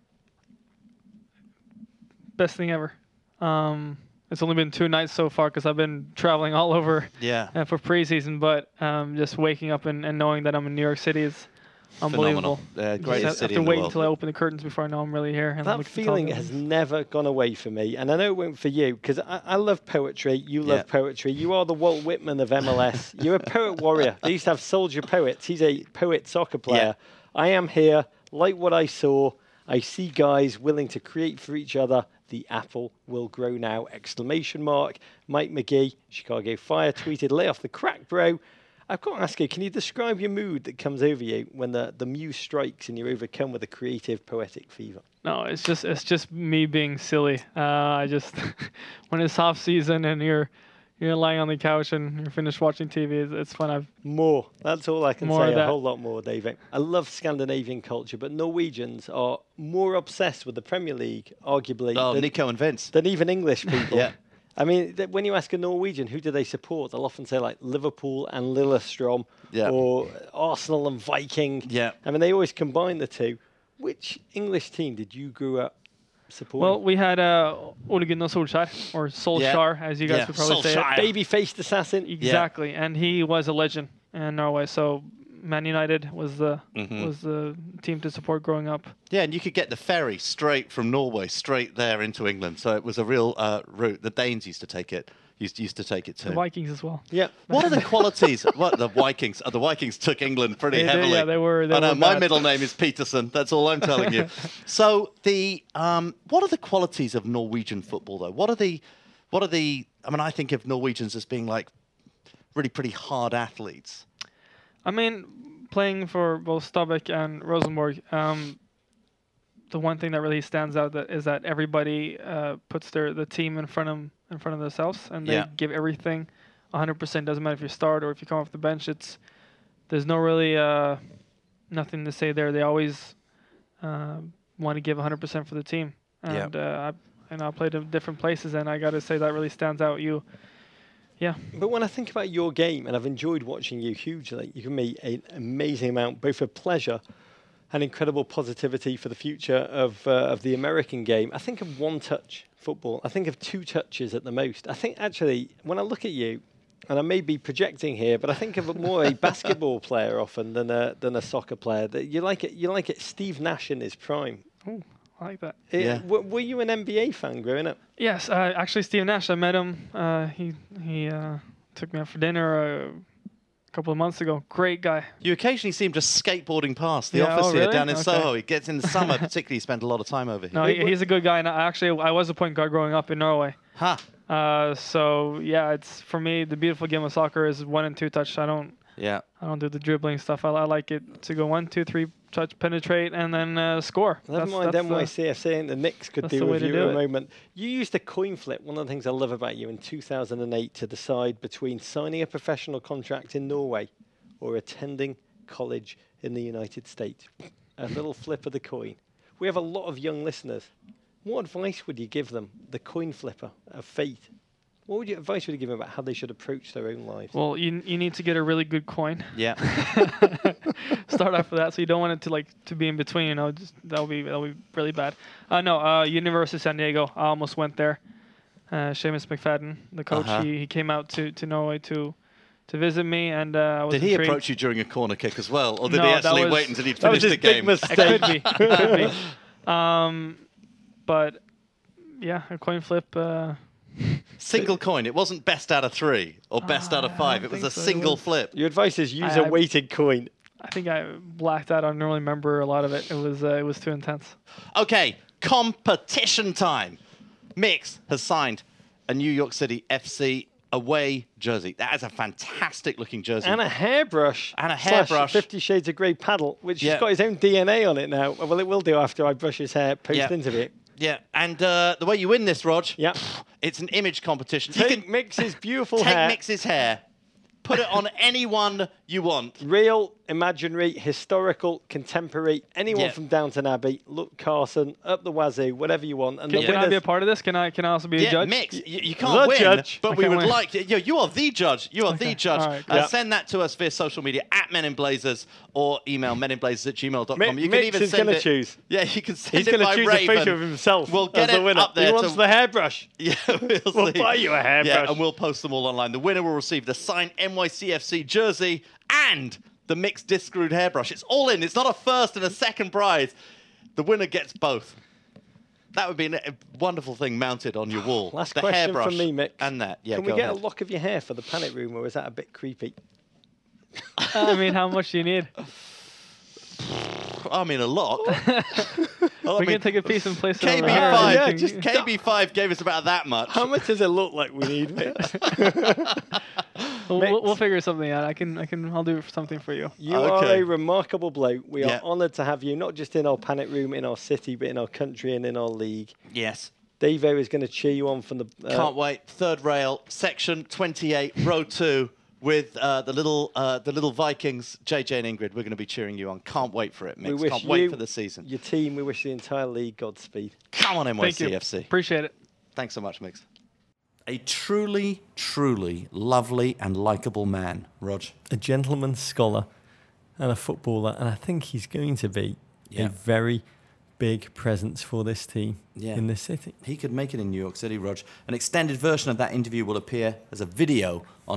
Best thing ever. It's only been 2 nights so far because I've been traveling all over Yeah. for preseason, but just waking up and knowing that I'm in New York City is unbelievable. Phenomenal. Just Greatest have city to in the wait world. until I open the curtains before I know I'm really here. And I'm That looking to talk feeling to has them. never gone away for me, and I know it won't for you, because I love poetry. You love Yeah. poetry. You are the Walt Whitman of MLS. You're a poet warrior. They used to have soldier poets. He's a poet soccer player. I am here, like what I saw. I see guys willing to create for each other. The apple will grow now! ! Mike McGee, Chicago Fire, tweeted, "Lay off the crack, bro." I've got to ask you, can you describe your mood that comes over you when the muse strikes and you're overcome with a creative, poetic fever? No, it's just me being silly. I just when it's off season and you're lying on the couch and you're finished watching TV, it's fun. More. That's all I can More of say. A that. whole lot more, David. I love Scandinavian culture, but Norwegians are more obsessed with the Premier League, arguably, Oh, than, Nico and Vince. than even English people. Yeah. I mean, when you ask a Norwegian who do they support, they'll often say like Liverpool and Lillestrøm, Yeah. or Arsenal and Viking. Yeah. I mean, they always combine the two. Which English team did you grow up supporting? Well, we had Ole Gunnar Solskjaer, or Solskjaer, as you guys Yeah. would probably say it. Solskjaer. baby-faced assassin. Exactly, and he was a legend in Norway. So Man United was the team to support growing up. Yeah, and you could get the ferry straight from Norway straight there into England. So it was a real route. The Danes used to take it. Used to take it too. The Vikings as well. Yeah. What are the qualities? What the Vikings? The Vikings took England pretty They did, heavily. yeah, they were- they I know. were My bad. middle name is Peterson. That's all I'm telling you. So what are the qualities of Norwegian football though? What are the? I mean, I think of Norwegians as being like really pretty hard athletes. I mean, playing for both Stabæk and Rosenborg, the one thing that really stands out is that everybody puts the team in front of themselves, and they Yeah. give everything 100%. Doesn't matter if you start or if you come off the bench. There's no really nothing to say there. They always want to give 100% for the team. And I played in different places, and I got to say that really stands out. Yeah. But when I think about your game, and I've enjoyed watching you hugely, you give me an amazing amount, both of pleasure and incredible positivity for the future of the American game. I think of one-touch football. I think of 2 touches at the most. I think, actually, when I look at you, and I may be projecting here, but I think of more a basketball player often than a soccer player. That you like it. Steve Nash in his prime. Ooh, I like that. Yeah. Were you an NBA fan growing up? Yes, actually, Steve Nash. I met him. He took me out for dinner a couple of months ago. Great guy. You occasionally see him just skateboarding past the Yeah, office oh, here really? down in Okay. Soho. He gets in the summer, particularly, spent a lot of time over here. No, he's a good guy. And I was a point guard growing up in Norway. Ha! So yeah, it's for me the beautiful game of soccer is 1 and 2 touch. I don't do the dribbling stuff. I like it to go 1, 2, 3 touch, penetrate, and then score. Never mind NYCFC and the Knicks could that's do the way with to you do in a it. moment. You used a coin flip. One of the things I love about you in 2008 to decide between signing a professional contract in Norway or attending college in the United States. A little flip of the coin. We have a lot of young listeners. What advice would you give them, the coin flipper of fate? What advice would you give them about how they should approach their own lives? Well, you need to get a really good coin. Yeah. Start off with that, so you don't want it to be in between. Just that'll be really bad. University of San Diego. I almost went there. Seamus McFadden, the coach, he came out to Norway to visit me, and I was Did he intrigued. approach you during a corner kick as well, or did No, he that actually was- wait until he'd that was finished the his big game? mistake. Could be. But yeah, a coin flip. Single coin. It wasn't best out of 3 or best out of 5. It was think a so. It single was- flip. Your advice is use I- a weighted coin. I think I blacked out. I don't really remember a lot of it. It was too intense. Okay, competition time. Mix has signed a New York City FC away jersey. That is a fantastic looking jersey. And a hairbrush. And a hairbrush. 50 Shades of Grey paddle, which Yeah. has got his own DNA on it now. Well, it will do after I brush his hair post-interview. Yeah, and the way you win this, Rog, Yeah. it's an image competition. Take You can Mix's beautiful take hair. Mix's hair, put it on anyone you want. Real, imaginary, historical, contemporary, anyone Yeah. from Downton Abbey, look Carson, up the wazoo, whatever you want. And Can, the can I be a winners- part of this? Can I also be a Yeah, judge? Mix, you The can't win, judge. but I we can't would win. like to. You are the judge. You are the judge. all right, yeah. Send that to us via social media at Men in Blazers or email meninblazers@gmail.com. You can Mix even is send gonna it. choose. Yeah, you can send He's it going by to choose Raven. a photo of himself We'll get as the it winner. up there He wants to- the hairbrush. Yeah, we'll We'll see. buy you a hairbrush. Yeah, and we'll post them all online. The winner will receive the signed NYCFC jersey and the Mixed disc screwed hairbrush. It's all in. It's not a first and a second prize. The winner gets both. That would be a wonderful thing mounted on your wall. Last the question hairbrush from me, Mix. and that. Yeah, Can we go get ahead. a lock of your hair for the panic room, or is that a bit creepy? I mean, how much do you need? I mean, a lot. Well, I We mean, can take a piece and place it over KB5, here. Yeah, You just can- KB5 gave us about that much. How much does it look like we need, Mix? we'll figure something out. I'll do something for you. You are Okay. a remarkable bloke. We Yeah. are honoured to have you, not just in our panic room, in our city, but in our country and in our league. Yes. Davo is going to cheer you on from the... Can't wait. Third rail, section 28, row 2, with the little Vikings, JJ and Ingrid. We're going to be cheering you on. Can't wait for it, we Mix. wish Can't wait you, for the season. your team, we wish the entire league Godspeed. Come on, Thank you. NYCFC. Appreciate it. Thanks so much, Mix. A truly, truly lovely and likable man, Rog. A gentleman, scholar, and a footballer, and I think he's going to be Yeah. a very big presence for this team Yeah. in this city. He could make it in New York City, Rog. An extended version of that interview will appear as a video on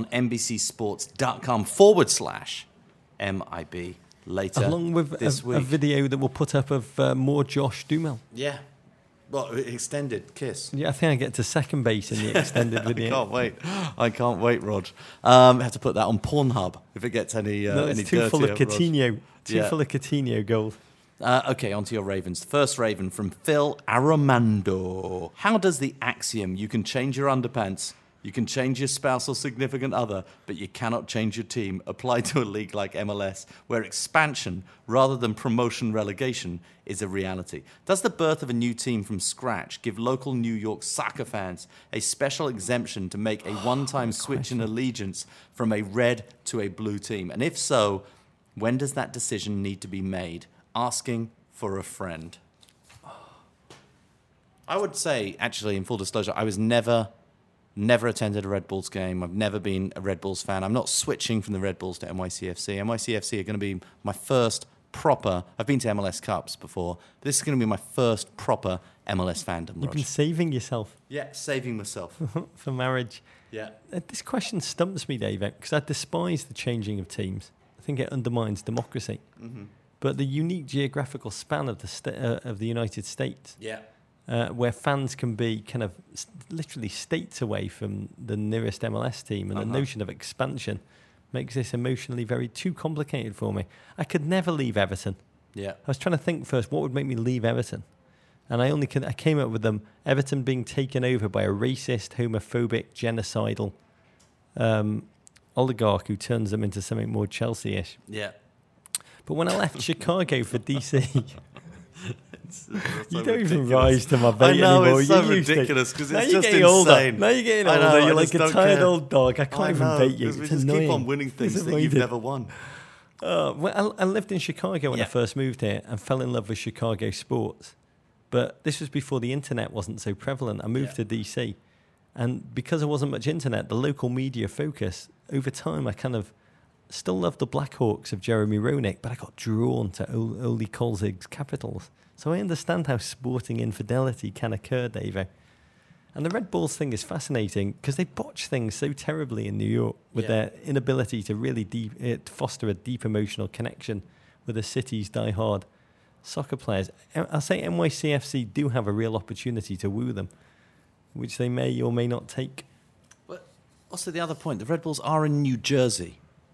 NBCSports.com/MIB later Along with this a week. video that we'll put up of more Josh Duhamel. Yeah. Well, extended kiss. Yeah, I think I get to second base in the extended I video. can't wait. I can't wait, Rog. Have to put that on Pornhub if it gets any No, any it's too full of dirtier, Rog. Coutinho. Too Yeah. full of Coutinho gold. Okay, on to your Ravens. First Raven from Phil Aramando. How does the axiom, you can change your underpants, you can change your spouse or significant other, but you cannot change your team, apply to a league like MLS, where expansion, rather than promotion relegation, is a reality? Does the birth of a new team from scratch give local New York soccer fans a special exemption to make a one-time switch in allegiance from a red to a blue team? And if so, when does that decision need to be made? Asking for a friend. I would say, actually, in full disclosure, I was never attended a Red Bulls game. I've never been a Red Bulls fan. I'm not switching from the Red Bulls to NYCFC. NYCFC are going to be my first proper... I've been to MLS Cups before, but this is going to be my first proper MLS fandom, You've been Rog. saving yourself Yeah, saving myself. for marriage. Yeah. This question stumps me, David, because I despise the changing of teams. I think it undermines democracy. Mm-hmm. But the unique geographical span of the United States, Yeah. where fans can be kind of literally states away from the nearest MLS team, and the notion of expansion makes this emotionally too complicated for me. I could never leave Everton. Yeah. I was trying to think first, what would make me leave Everton? And I came up with Everton being taken over by a racist, homophobic, genocidal oligarch who turns them into something more Chelsea-ish. Yeah. But when I left Chicago for DC, you don't even ridiculous. rise to my I bait know, anymore. it's so You used to. ridiculous because Now it's you're just getting older. insane. Now you're getting I older. know, I You're like just a don't tired care. old dog. I can't even know, bait you. 'cause we It's just annoying. keep on winning things that you've Disappointed. never won. Well, I lived in Chicago when I Yeah. first moved here and fell in love with Chicago sports. But this was before the internet wasn't so prevalent. I moved to DC. And because there wasn't much internet, the local media focus, over time, I kind of still loved the Blackhawks of Jeremy Roenick, but I got drawn to Ole Kolzig's Capitals. So I understand how sporting infidelity can occur, Davo. And the Red Bulls thing is fascinating because they botch things so terribly in New York with Yeah. their inability to really foster a deep emotional connection with the city's diehard soccer players. I'll say NYCFC do have a real opportunity to woo them, which they may or may not take. But also the other point, the Red Bulls are in New Jersey.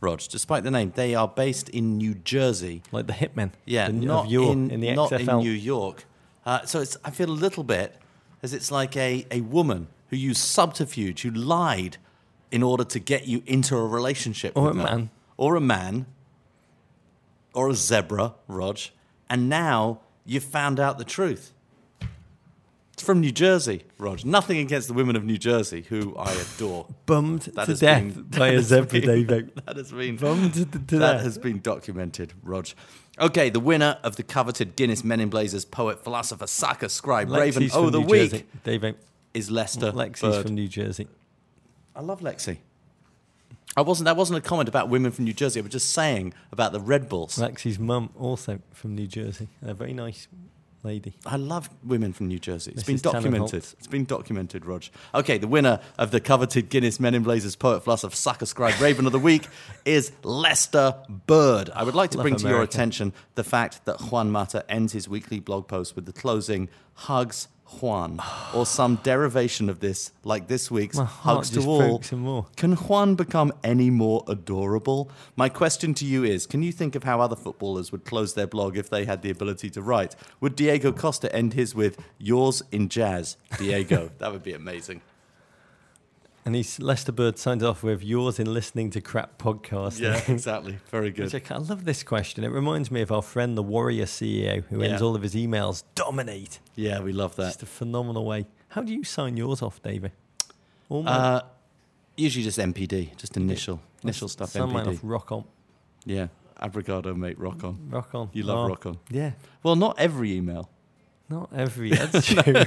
Rog, despite the name. They are based in New Jersey. Like the Hitmen. Yeah, the, not of York, in the not XFL. in New York. So I feel a little bit as it's like a woman who used subterfuge, who lied in order to get you into a relationship Or with a her. man. Or a man. Or a zebra, Rog. And now you've found out the truth. It's from New Jersey, Rog. Nothing against the women of New Jersey, who I adore. Bummed That to has death been- by a that has zebra, been- Dave. That has been Bummed to that death. has been documented, Rog. Okay, the winner of the coveted Guinness Men in Blazers poet, philosopher, Saka, scribe, Raven Lexi's O' from the New Week Jersey. Dave. is Lester Lexi's Bird. from New Jersey. I love Lexi. That wasn't a comment about women from New Jersey. I was just saying about the Red Bulls. Lexi's mum also from New Jersey. A very nice lady. I love women from New Jersey. It's been Mrs. documented. Tannenholz. It's been documented, Rog. Okay, the winner of the coveted Guinness Men in Blazers poet, philosopher, Saka, scribe, Raven of the Week is Lester Bird. I would like to Love bring to your America. attention the fact that Juan Mata ends his weekly blog post with the closing "Hugs Juan," or some derivation of this, like this week's My heart "Hugs to just all." broke some more. Can Juan become any more adorable? My question to you is, can you think of how other footballers would close their blog if they had the ability to write? Would Diego Costa end his with, "Yours in jazz, Diego"? That would be amazing. And Lester Bird signed off with yours in listening to crap podcast. Yeah, exactly. Very good. I love this question. It reminds me of our friend, the Warrior CEO, who ends Yeah. all of his emails, dominate. Yeah, we love that. Just a phenomenal way. How do you sign yours off, David? Usually just MPD, just initial stuff, Sign mine MPD. off rock on. Yeah, Abrigado, mate, rock on. Rock on. You love Oh, rock on. Yeah. Well, not every email. Not every. That's true.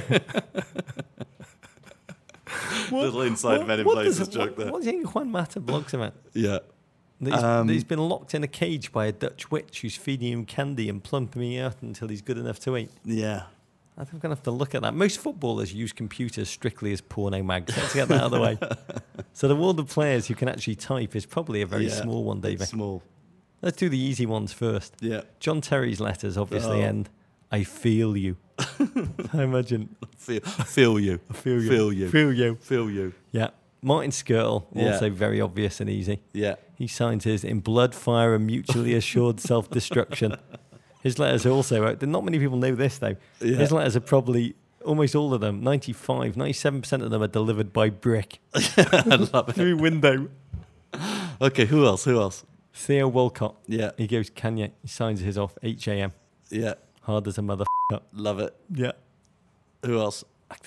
Little inside Men in Blazers joke there. What do you think Juan Mata blogs about? Yeah. That he's been locked in a cage by a Dutch witch who's feeding him candy and plumping him out until he's good enough to eat. Yeah. I think I'm going to have to look at that. Most footballers use computers strictly as porno mags. Let's get that out of the way. So the world of players who can actually type is probably a very Yeah, small one, it's David. small. Let's do the easy ones first. Yeah. John Terry's letters obviously Oh. end, I feel you. I imagine. Feel you. Feel you. Feel you. Feel you. Feel you. Yeah. Martin Skirtle, Yeah. also very obvious and easy. Yeah. He signs his in blood, fire, and mutually assured self-destruction. His letters are also out. Not many people know this, though. Yeah. His letters are probably, almost all of them, 97% of them are delivered by brick. I love it. Through window. Okay, who else? Theo Walcott. Yeah. He goes, Kanye. He signs his off, HAM. Yeah. Hard as a mother. Love it. Yeah. Who else?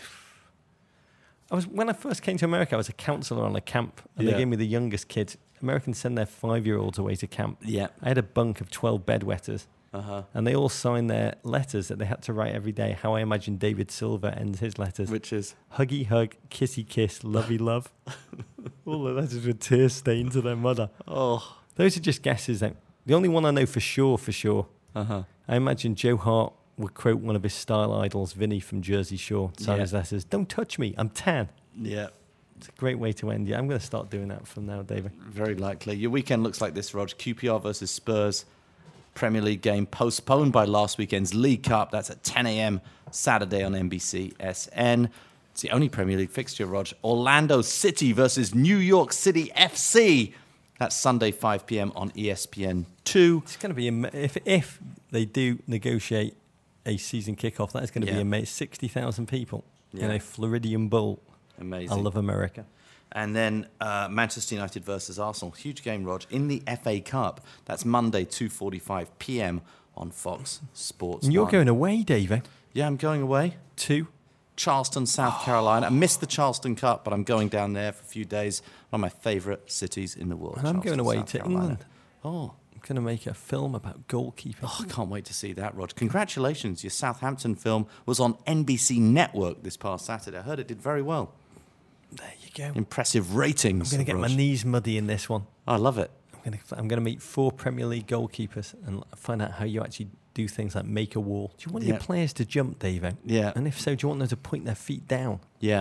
When I first came to America, I was a counselor on a camp, and Yeah. they gave me the youngest kids. Americans send their 5-year-olds away to camp. Yeah. I had a bunk of 12 bedwetters, Uh-huh. and they all signed their letters that they had to write every day. How I imagine David Silver ends his letters: Which is? huggy hug, kissy kiss, lovey love. All the letters with tear stains to their mother. Oh. Those are just guesses, though. The only one I know for sure. Uh-huh. I imagine Joe Hart would quote one of his style idols, Vinny from Jersey Shore, sign Yeah. his letters: "Don't touch me, I'm tan." Yeah. It's a great way to end. Yeah, I'm going to start doing that from now, David. Very likely. Your weekend looks like this, Rog. QPR versus Spurs. Premier League game postponed by last weekend's League Cup. That's at 10 a.m. Saturday on NBCSN. It's the only Premier League fixture, Rog. Orlando City versus New York City FC. That's Sunday, 5 p.m. on ESPN2. It's going to be if they do negotiate a season kickoff, that is going to be Yeah. amazing. 60,000 people in Yeah. a Floridian Bowl. Amazing. I love America. And then Manchester United versus Arsenal. Huge game, Rog, in the FA Cup. That's Monday, 2:45 p.m. on Fox Sports. And you're 1. going away, David. Yeah, I'm going away. To Charleston, South Carolina. I missed the Charleston Cup, but I'm going down there for a few days. One of my favourite cities in the world. And I'm going Charleston, away South to Carolina. England. Oh. I'm going to make a film about goalkeeping. Oh, I can't wait to see that, Rog. Congratulations. Your Southampton film was on NBC Network this past Saturday. I heard it did very well. There you go. Impressive ratings. I'm going to get my Rog. knees muddy in this one. I love it. I'm going to meet 4 Premier League goalkeepers and find out how you actually do things like make a wall. Do you want your Yeah. players to jump, David? Yeah. And if so, do you want them to point their feet down? Yeah.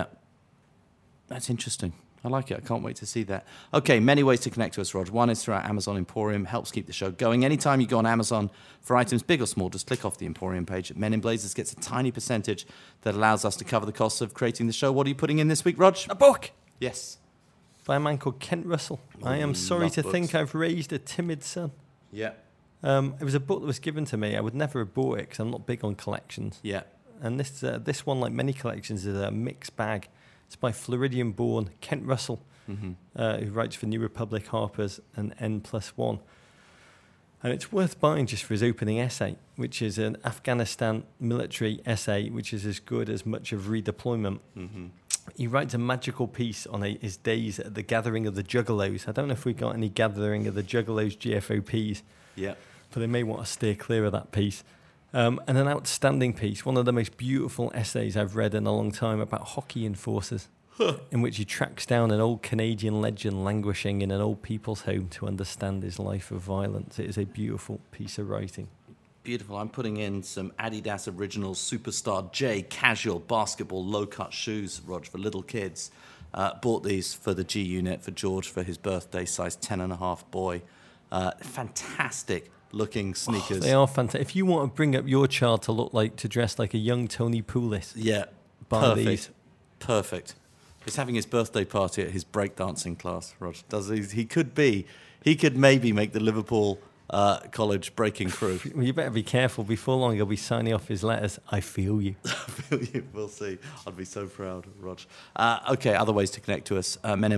That's interesting. I like it. I can't wait to see that. Okay, many ways to connect to us, Rog. One is through our Amazon Emporium. Helps keep the show going. Anytime you go on Amazon for items big or small, just click off the Emporium page. Men in Blazers gets a tiny percentage that allows us to cover the costs of creating the show. What are you putting in this week, Rog? A book! Yes. by a man called Kent Russell. I am sorry love to books. think I've raised a timid son. Yeah. It was a book that was given to me. I would never have bought it because I'm not big on collections. Yeah. And this one, like many collections, is a mixed bag. It's by Floridian-born Kent Russell, who writes for New Republic, Harper's, and N+1. And it's worth buying just for his opening essay, which is an Afghanistan military essay, which is as good as much of Redeployment. He writes a magical piece on his days at the Gathering of the Juggalos. I don't know if we got any Gathering of the Juggalos GFOPs, Yeah. but they may want to steer clear of that piece. And an outstanding piece, one of the most beautiful essays I've read in a long time about hockey enforcers, in which he tracks down an old Canadian legend languishing in an old people's home to understand his life of violence. It is a beautiful piece of writing. Beautiful. I'm putting in some Adidas Originals Superstar J casual basketball low-cut shoes, Rog, for little kids. Bought these for the G Unit for George for his birthday, size 10.5 boy. Fantastic looking sneakers. They are fantastic. If you want to bring up your child to dress like a young Tony Poulis, Yeah, buy perfect. these. Perfect. He's having his birthday party at his breakdancing class, Rog. He could maybe make the Liverpool college breaking crew. Well, you better be careful. Before long, he'll be signing off his letters. I feel you. We'll see. I'd be so proud, Rog. Okay, other ways to connect to us.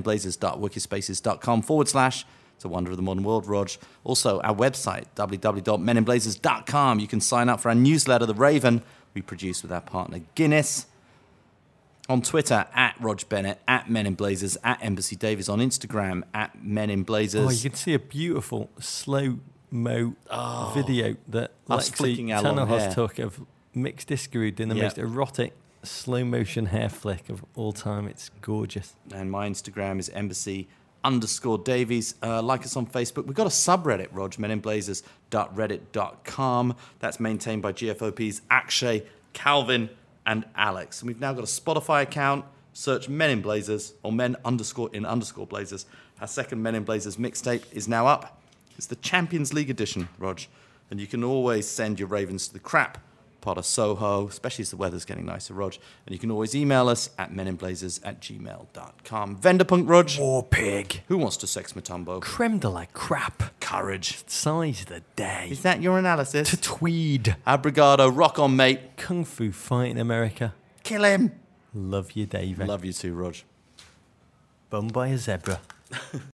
meninblazers.wikispaces.com / It's a wonder of the modern world, Rog. Also, our website, www.meninblazers.com. You can sign up for our newsletter, The Raven, we produce with our partner Guinness. On Twitter, at Rog Bennett, at Men in Blazers, at Embassy Davies. On Instagram, at Men in Blazers. Oh, you can see a beautiful slow-mo video that Us Lexi flicking our long Tanahos hair. took of Mix Discarud in the Yeah. most erotic slow-motion hair flick of all time. It's gorgeous. And my Instagram is embassy_Davies. Like us on Facebook. We've got a subreddit, Rog, meninblazers.reddit.com. That's maintained by GFOPs Akshay, Calvin, and Alex. And we've now got a Spotify account. Search Men in Blazers or Men_in_Blazers. Our second Men in Blazers mixtape is now up. It's the Champions League edition, Rog. And you can always send your Ravens to the crap pot of Soho, especially as the weather's getting nicer, Rog. And you can always email us at meninblazers@gmail.com. Venderpunk, Rog. War pig. Who wants to sex Matumbo? Creme de la crap. Courage. Size of the day. Is that your analysis? To tweed. Abrigado, rock on, mate. Kung Fu fight in America. Kill him. Love you, David. Love you too, Rog. Bum by a zebra.